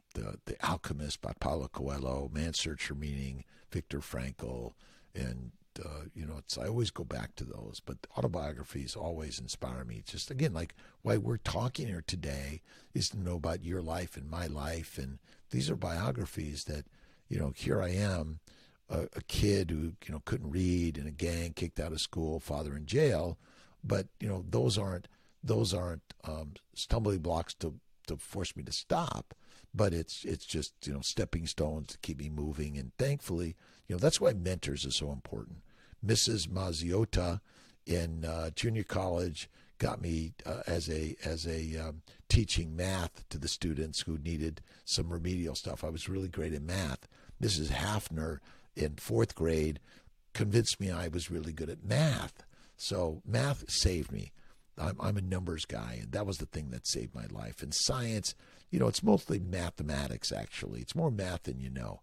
Alchemist by Paulo Coelho, Man's Search for Meaning, Viktor Frankl, and I always go back to those. But autobiographies always inspire me. Just again, like why we're talking here today is to know about your life and my life, and these are biographies that, here I am, a kid who couldn't read, in a gang, kicked out of school, father in jail, but those aren't stumbling blocks to force me to stop. But it's just stepping stones to keep me moving, and thankfully that's why mentors are so important. Mrs. Mazziota in junior college got me as a teaching math to the students who needed some remedial stuff. I was really great in math. Mrs. Hafner in fourth grade convinced me I was really good at math. So math saved me. I'm a numbers guy, and that was the thing that saved my life. And science, it's mostly mathematics, actually. It's more math than you know.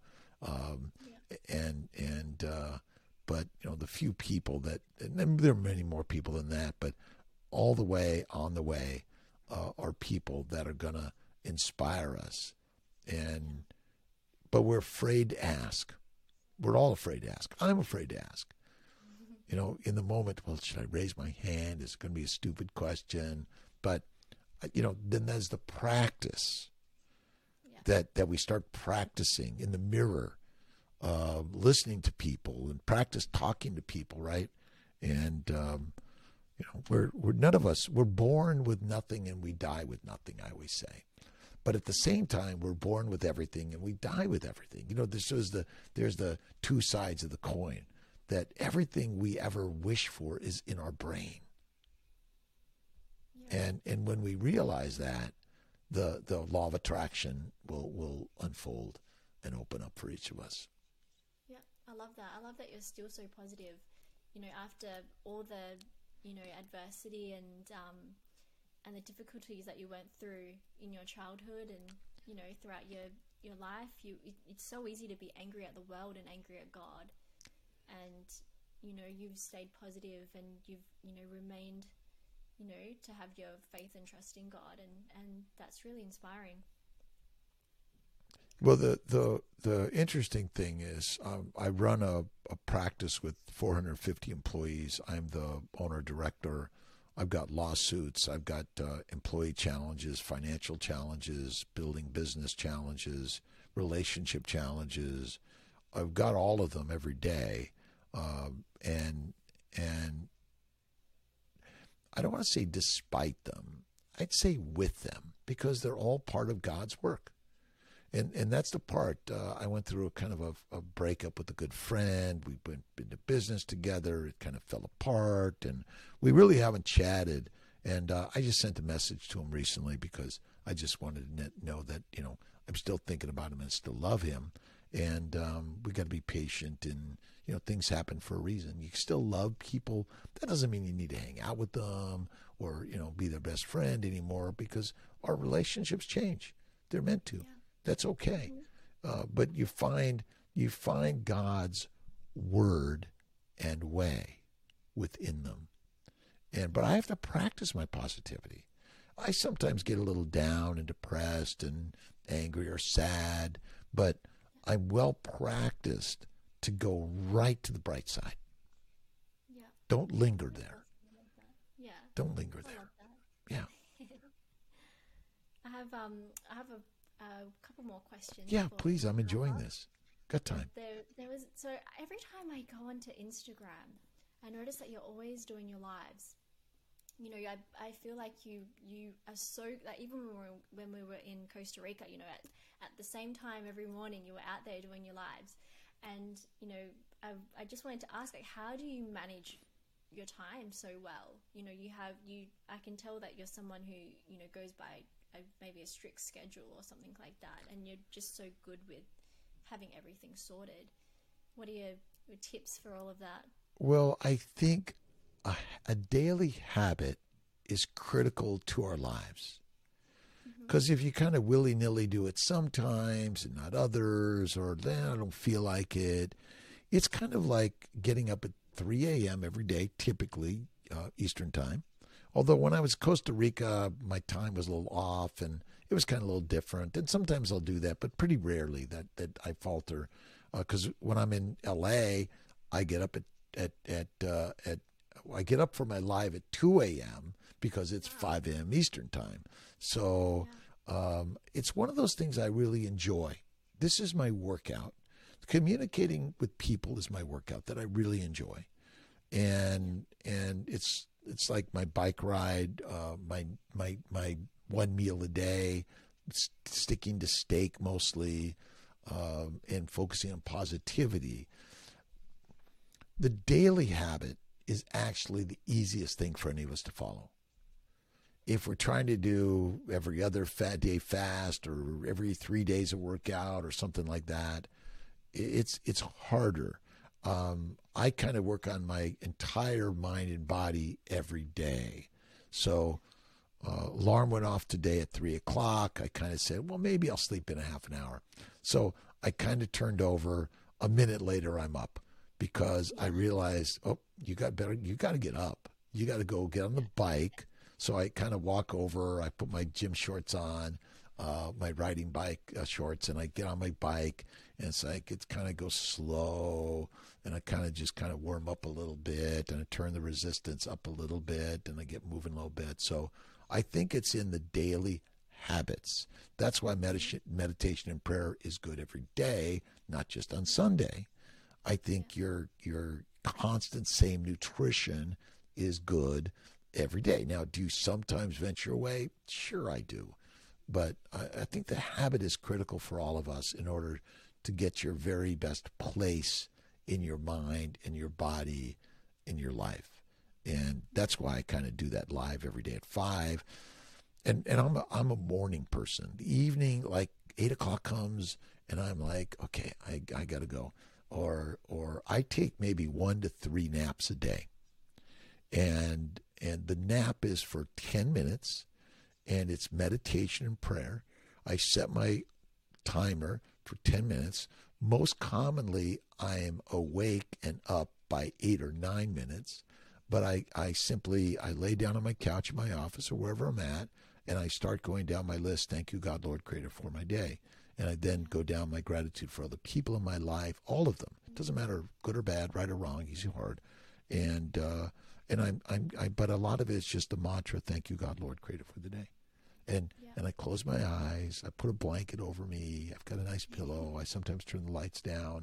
But the few people that, and there are many more people than that, but all the way on the way are people that are going to inspire us. But we're afraid to ask. We're all afraid to ask. I'm afraid to ask. In the moment, well, should I raise my hand? Is it going to be a stupid question? But, then there's the practice that we start practicing in the mirror, listening to people and practice talking to people, right? And, we're none of us, we're born with nothing and we die with nothing, I always say. But at the same time, we're born with everything and we die with everything. There's the two sides of the coin. That everything we ever wish for is in our brain. Yeah. And when we realize that, the law of attraction will unfold and open up for each of us. Yeah, I love that. I love that you're still so positive. After all the, adversity and the difficulties that you went through in your childhood and, throughout your life, it's so easy to be angry at the world and angry at God. And, you've stayed positive and you've, remained, to have your faith and trust in God. And that's really inspiring. Well, the interesting thing is I run a practice with 450 employees. I'm the owner director. I've got lawsuits. I've got employee challenges, financial challenges, building business challenges, relationship challenges. I've got all of them every day. And I don't want to say despite them. I'd say with them, because they're all part of God's work. And that's the part. I went through a kind of a breakup with a good friend. We've been into business together. It kind of fell apart, and we really haven't chatted. And I just sent a message to him recently because I just wanted to know that, I'm still thinking about him and still love him. And we got to be patient, and things happen for a reason. You still love people. That doesn't mean you need to hang out with them or be their best friend anymore, because our relationships change. They're meant to. Yeah. That's okay. But you find God's word and way within them. But I have to practice my positivity. I sometimes get a little down and depressed and angry or sad, but I'm well practiced to go right to the bright side. Yeah. Don't linger there. Yeah. Don't linger there. Yeah. I have a couple more questions. Yeah, please. I'm enjoying this. Got time. So every time I go onto Instagram, I notice that you're always doing your lives. I feel like you are so, like, even when we were in Costa Rica, at the same time every morning you were out there doing your lives. And, I just wanted to ask, like, how do you manage your time so well? I can tell that you're someone who, goes by maybe a strict schedule or something like that. And you're just so good with having everything sorted. What are your tips for all of that? Well, I think a daily habit is critical to our lives. Because if you kind of willy-nilly do it sometimes and not others, or then I don't feel like it, it's kind of like getting up at 3 a.m. every day, typically Eastern time. Although when I was in Costa Rica, my time was a little off and it was kind of a little different. And sometimes I'll do that, but pretty rarely that I falter. Because when I'm in L.A., I get up at I get up for my live at 2 a.m. because it's 5 a.m. Eastern time. So it's one of those things I really enjoy. This is my workout. Communicating with people is my workout that I really enjoy, and it's like my bike ride, my one meal a day, sticking to steak mostly, and focusing on positivity. The daily habit is actually the easiest thing for any of us to follow. If we're trying to do every other day fast or every 3 days a workout or something like that, it's harder. I kind of work on my entire mind and body every day. So alarm went off today at 3 o'clock. I kind of said, well, maybe I'll sleep in a half an hour. So I kind of turned over. A minute later, I'm up because I realized, you got to get up. You got to go get on the bike. So I kind of walk over. I put my gym shorts on, my riding bike shorts, and I get on my bike. And it's like it kind of goes slow, and I kind of warm up a little bit, and I turn the resistance up a little bit, and I get moving a little bit. So I think it's in the daily habits. That's why meditation and prayer is good every day, not just on Sunday. I think your constant same nutrition is good every day. Now, do you sometimes venture away? Sure, I do. But I think the habit is critical for all of us in order to get your very best place in your mind, in your body, in your life. And that's why I kind of do that live every day at 5. And I'm a morning person. The evening, like 8 o'clock comes, and I'm like, okay, I got to go. Or I take maybe 1 to 3 naps a day. And the nap is for 10 minutes, and it's meditation and prayer. I set my timer for 10 minutes. Most commonly, I am awake and up by 8 or 9 minutes. But I lay down on my couch in my office or wherever I'm at, and I start going down my list. Thank you, God, Lord, Creator, for my day. And I then go down my gratitude for all the people in my life, all of them. It doesn't matter good or bad, right or wrong, easy or hard. But a lot of it is just the mantra, thank you, God, Lord, Creator, for the day. And I close my eyes. I put a blanket over me. I've got a nice pillow. I sometimes turn the lights down.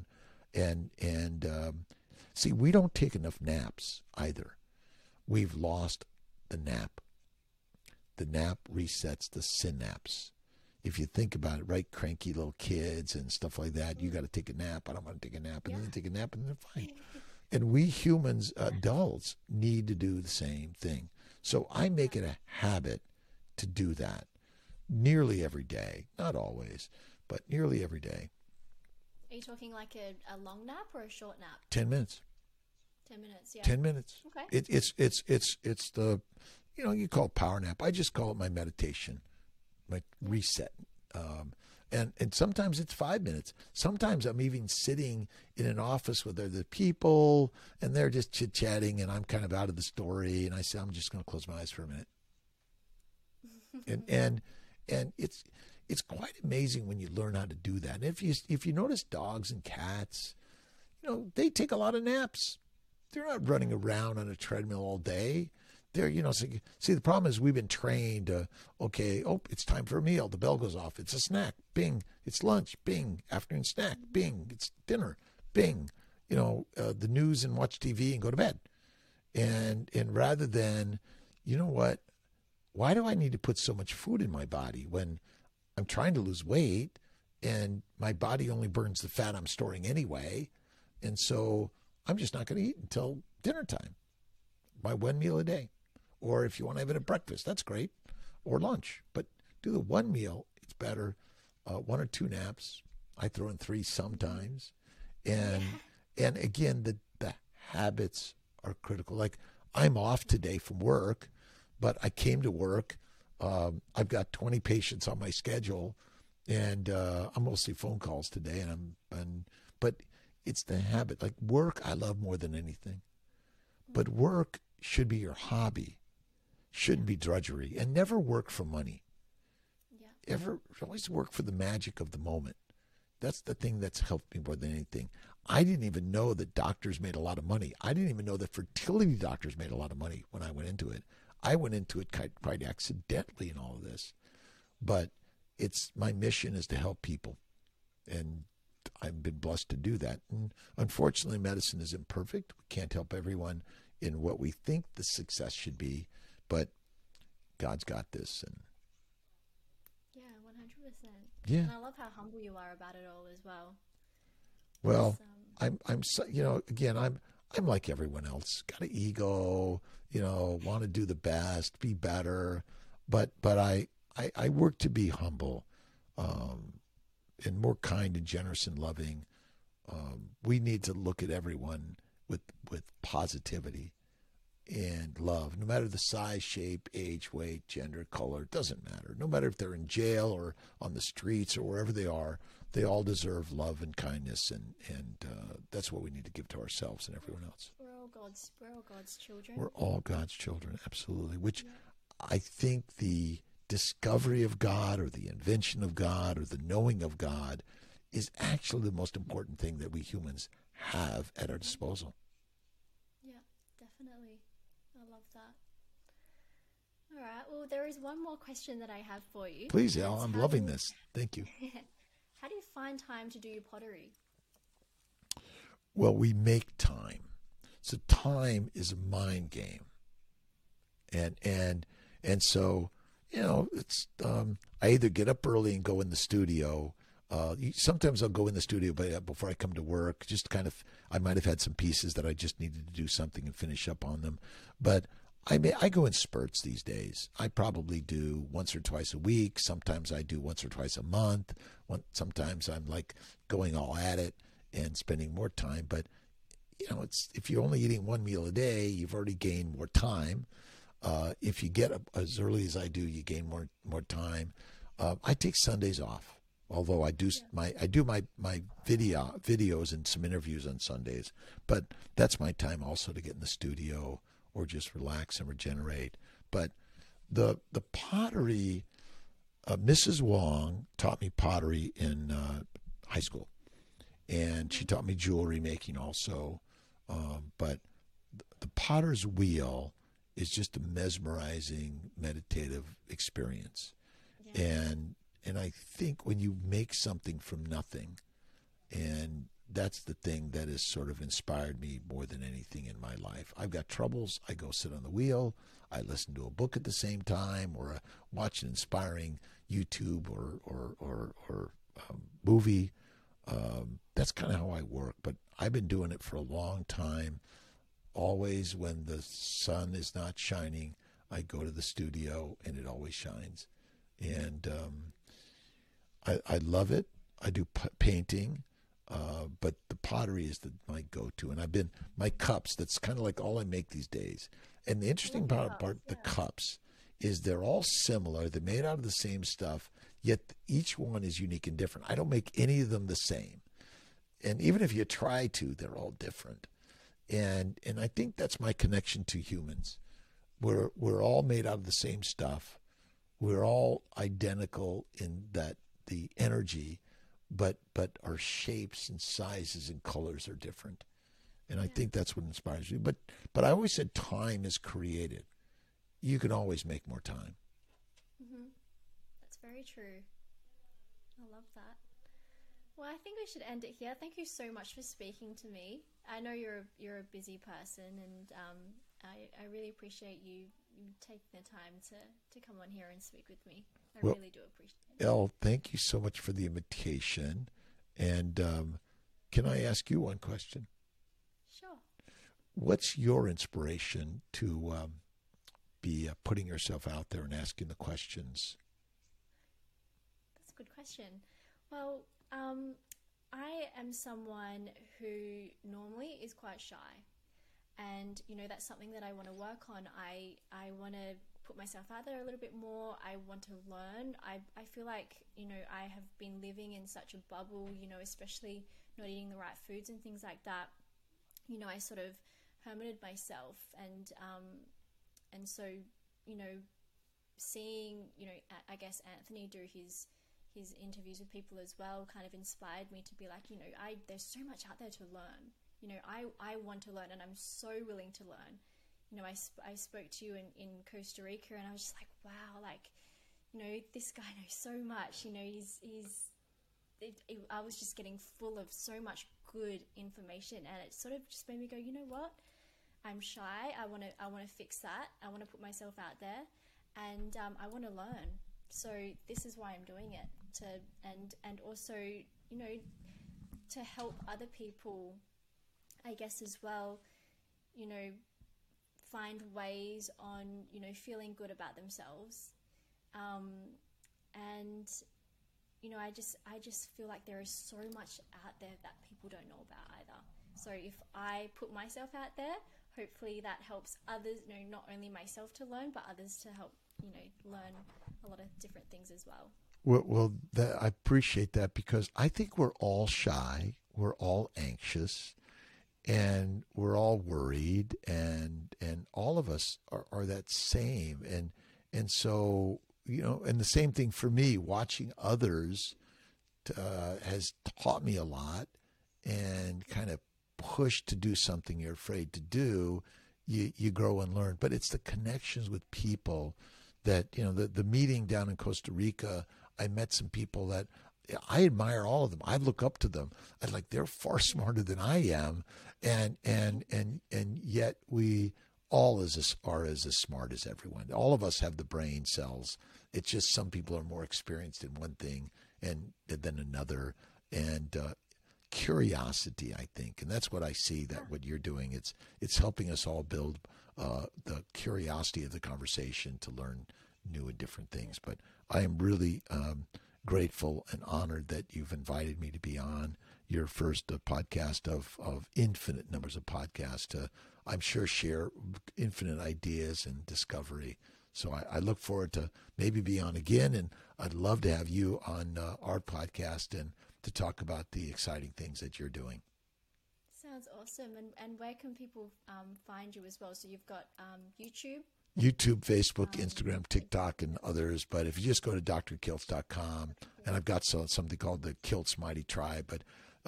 See, we don't take enough naps either. We've lost the nap. The nap resets the synapse. If you think about it, right, cranky little kids and stuff like that, you got to take a nap. I don't want to take a nap. And then they take a nap and they're fine. And we humans, adults, need to do the same thing. So I make it a habit to do that nearly every day. Not always, but nearly every day. Are you talking like a long nap or a short nap? 10 minutes. 10 minutes, yeah. 10 minutes. Okay. It's the, you call it power nap. I just call it my meditation, my reset. And sometimes it's 5 minutes. Sometimes I'm even sitting in an office with other people, and they're just chit-chatting, and I'm kind of out of the story, and I say, I'm just going to close my eyes for a minute. and it's quite amazing when you learn how to do that. And if you notice dogs and cats, they take a lot of naps. They're not running around on a treadmill all day. They're, see, the problem is we've been trained, it's time for a meal. The bell goes off. It's a snack. Bing. It's lunch. Bing. Afternoon snack. Bing. It's dinner. Bing. The news and watch TV and go to bed. And rather than, what? Why do I need to put so much food in my body when I'm trying to lose weight and my body only burns the fat I'm storing anyway? And so I'm just not going to eat until dinner time. My one meal a day. Or if you want to have it at breakfast, that's great. Or lunch. But do the one meal. It's better. 1 or 2 naps. I throw in 3 sometimes. And again, the habits are critical. Like, I'm off today from work, but I came to work. I've got 20 patients on my schedule, and I'm mostly phone calls today. But it's the habit. Like, work I love more than anything. But work should be your hobby, shouldn't be drudgery, and never work for money. Always work for the magic of the moment. That's the thing that's helped me more than anything. I didn't even know that doctors made a lot of money. I didn't even know that fertility doctors made a lot of money when I went into it. I went into it quite accidentally in all of this. But it's my mission is to help people. And I've been blessed to do that. And unfortunately, medicine is imperfect. We can't help everyone in what we think the success should be, but God's got this. And yeah, 100%. yeah. And I love how humble you are about it all as well. Well, I'm so, again, I'm like everyone else. Got an ego, want to do the best, be better, but I work to be humble, and more kind and generous and loving. We need to look at everyone with positivity and love, no matter the size, shape, age, weight, gender, color. It doesn't matter. No matter if they're in jail or on the streets or wherever they are, they all deserve love and kindness, and that's what we need to give to ourselves and everyone else. We're all God's children. We're all God's children, absolutely. Which I think the discovery of God or the invention of God or the knowing of God is actually the most important thing that we humans have at our disposal. Yeah, definitely. I love that. All right. Well, there is one more question that I have for you. Please, Al, I'm loving this. Thank you. How do you find time to do your pottery? Well, we make time. So time is a mind game. And so, it's I either get up early and go in the studio. Sometimes I'll go in the studio before I come to work. Just I might have had some pieces that I just needed to do something and finish up on them. But I go in spurts these days. I probably do once or twice a week. Sometimes I do once or twice a month. Sometimes I'm like going all at it and spending more time. But it's if you're only eating one meal a day, you've already gained more time. If you get up as early as I do, you gain more time. I take Sundays off. Although I do my videos and some interviews on Sundays, but that's my time also to get in the studio or just relax and regenerate. But the pottery, Mrs. Wong taught me pottery in high school, and she taught me jewelry making also. But the potter's wheel is just a mesmerizing meditative experience, and I think when you make something from nothing, and that's the thing that has sort of inspired me more than anything in my life. I've got troubles. I go sit on the wheel. I listen to a book at the same time, or watch an inspiring YouTube or movie. That's kind of how I work. But I've been doing it for a long time. Always when the sun is not shining, I go to the studio, and it always shines. And I love it. I do painting, but the pottery is my go-to. And my cups, that's kind of like all I make these days. And the interesting part about the cups is they're all similar. They're made out of the same stuff, yet each one is unique and different. I don't make any of them the same. And even if you try to, they're all different. And I think that's my connection to humans. We're all made out of the same stuff. We're all identical in that the energy, but our shapes and sizes and colors are different. And I think that's what inspires me. But I always said time is created. You can always make more time. Mm-hmm. That's very true. I love that. Well, I think we should end it here. Thank you so much for speaking to me. I know you're a busy person, and I really appreciate you taking the time to come on here and speak with me. I really do appreciate it. Elle, thank you so much for the invitation. And can I ask you one question? Sure. What's your inspiration to be putting yourself out there and asking the questions? That's a good question. Well, I am someone who normally is quite shy. And, that's something that I want to work on. I want to put myself out there a little bit more. I want to learn. I feel like, I have been living in such a bubble, especially not eating the right foods and things like that. I sort of hermited myself, and so, seeing, I guess Anthony do his his interviews with people as well kind of inspired me to be like, you know, there's so much out there to learn. You know, I want to learn, and I'm so willing to learn. You know, I spoke to you in Costa Rica, and I was just like, wow, like, you know, this guy knows so much. You know, I was just getting full of so much good information, and it sort of just made me go, you know what? I'm shy. I want to fix that. I want to put myself out there, and I want to learn. So this is why I'm doing it, and also, you know, to help other people, I guess, as well, you know, find ways on, you know, feeling good about themselves. And, you know, I just feel like there is so much out there that people don't know about either. So if I put myself out there, hopefully that helps others, you know, not only myself to learn, but others to help, you know, learn a lot of different things as well. Well, I appreciate that, because I think we're all shy, we're all anxious, and we're all worried, and all of us are that same. And so, you know, and the same thing for me, watching others has taught me a lot, and kind of pushed to do something you're afraid to do. You grow and learn. But it's the connections with people that, you know, the meeting down in Costa Rica, I met some people that I admire all of them. I look up to them. I'm like, they're far smarter than I am. And yet we all are as smart as everyone. All of us have the brain cells. It's just some people are more experienced in one thing and than another. And curiosity, I think, and that's what I see that what you're doing. It's helping us all build the curiosity of the conversation to learn new and different things. But I am really grateful and honored that you've invited me to be on your first podcast of infinite numbers of podcasts to, I'm sure, share infinite ideas and discovery. So I look forward to maybe be on again, and I'd love to have you on our podcast and to talk about the exciting things that you're doing. Sounds awesome. And where can people find you as well? So you've got YouTube, Facebook, Instagram, TikTok, and others. But if you just go to drkiltz.com, and I've got something called the Kiltz Mighty Tribe, but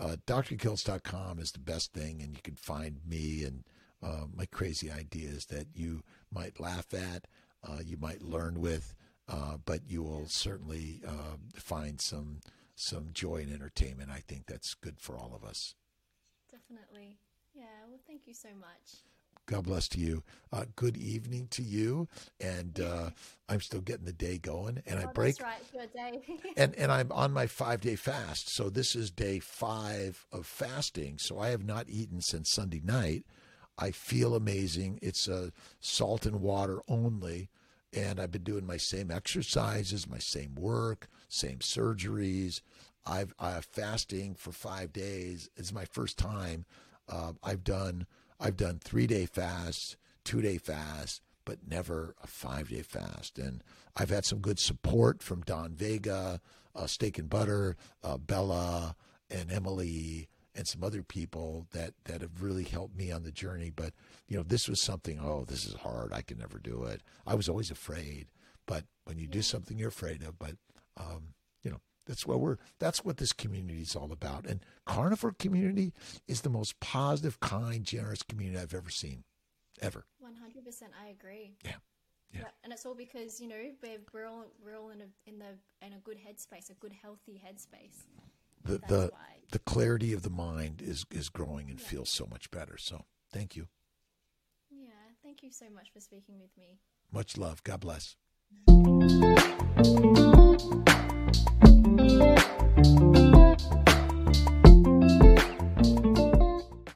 drkiltz.com is the best thing, and you can find me and my crazy ideas that you might laugh at, you might learn with, but you will certainly find some joy and entertainment. I think that's good for all of us. Definitely. Yeah. Well, thank you so much. God bless to you. Good evening to you. And I'm still getting the day going. And I break. That's right. Your day. and I'm on my 5-day fast. So this is day 5 of fasting. So I have not eaten since Sunday night. I feel amazing. It's salt and water only. And I've been doing my same exercises, my same work, same surgeries. I've fasting for 5 days. It's my first time. I've done 3-day fasts, 2-day fasts, but never a 5-day fast. And I've had some good support from Don Vega, Steak and Butter, Bella, and Emily, and some other people that have really helped me on the journey. But, you know, this was something, this is hard. I can never do it. I was always afraid. But when you do something you're afraid of, but, you know, that's what this community is all about. And Carnivore community is the most positive, kind, generous community I've ever seen, ever. 100%, I agree. Yeah. And it's all because, you know, we're all in a good headspace, a good, healthy headspace. The clarity of the mind is growing and feels so much better. So thank you. Yeah, thank you so much for speaking with me. Much love. God bless.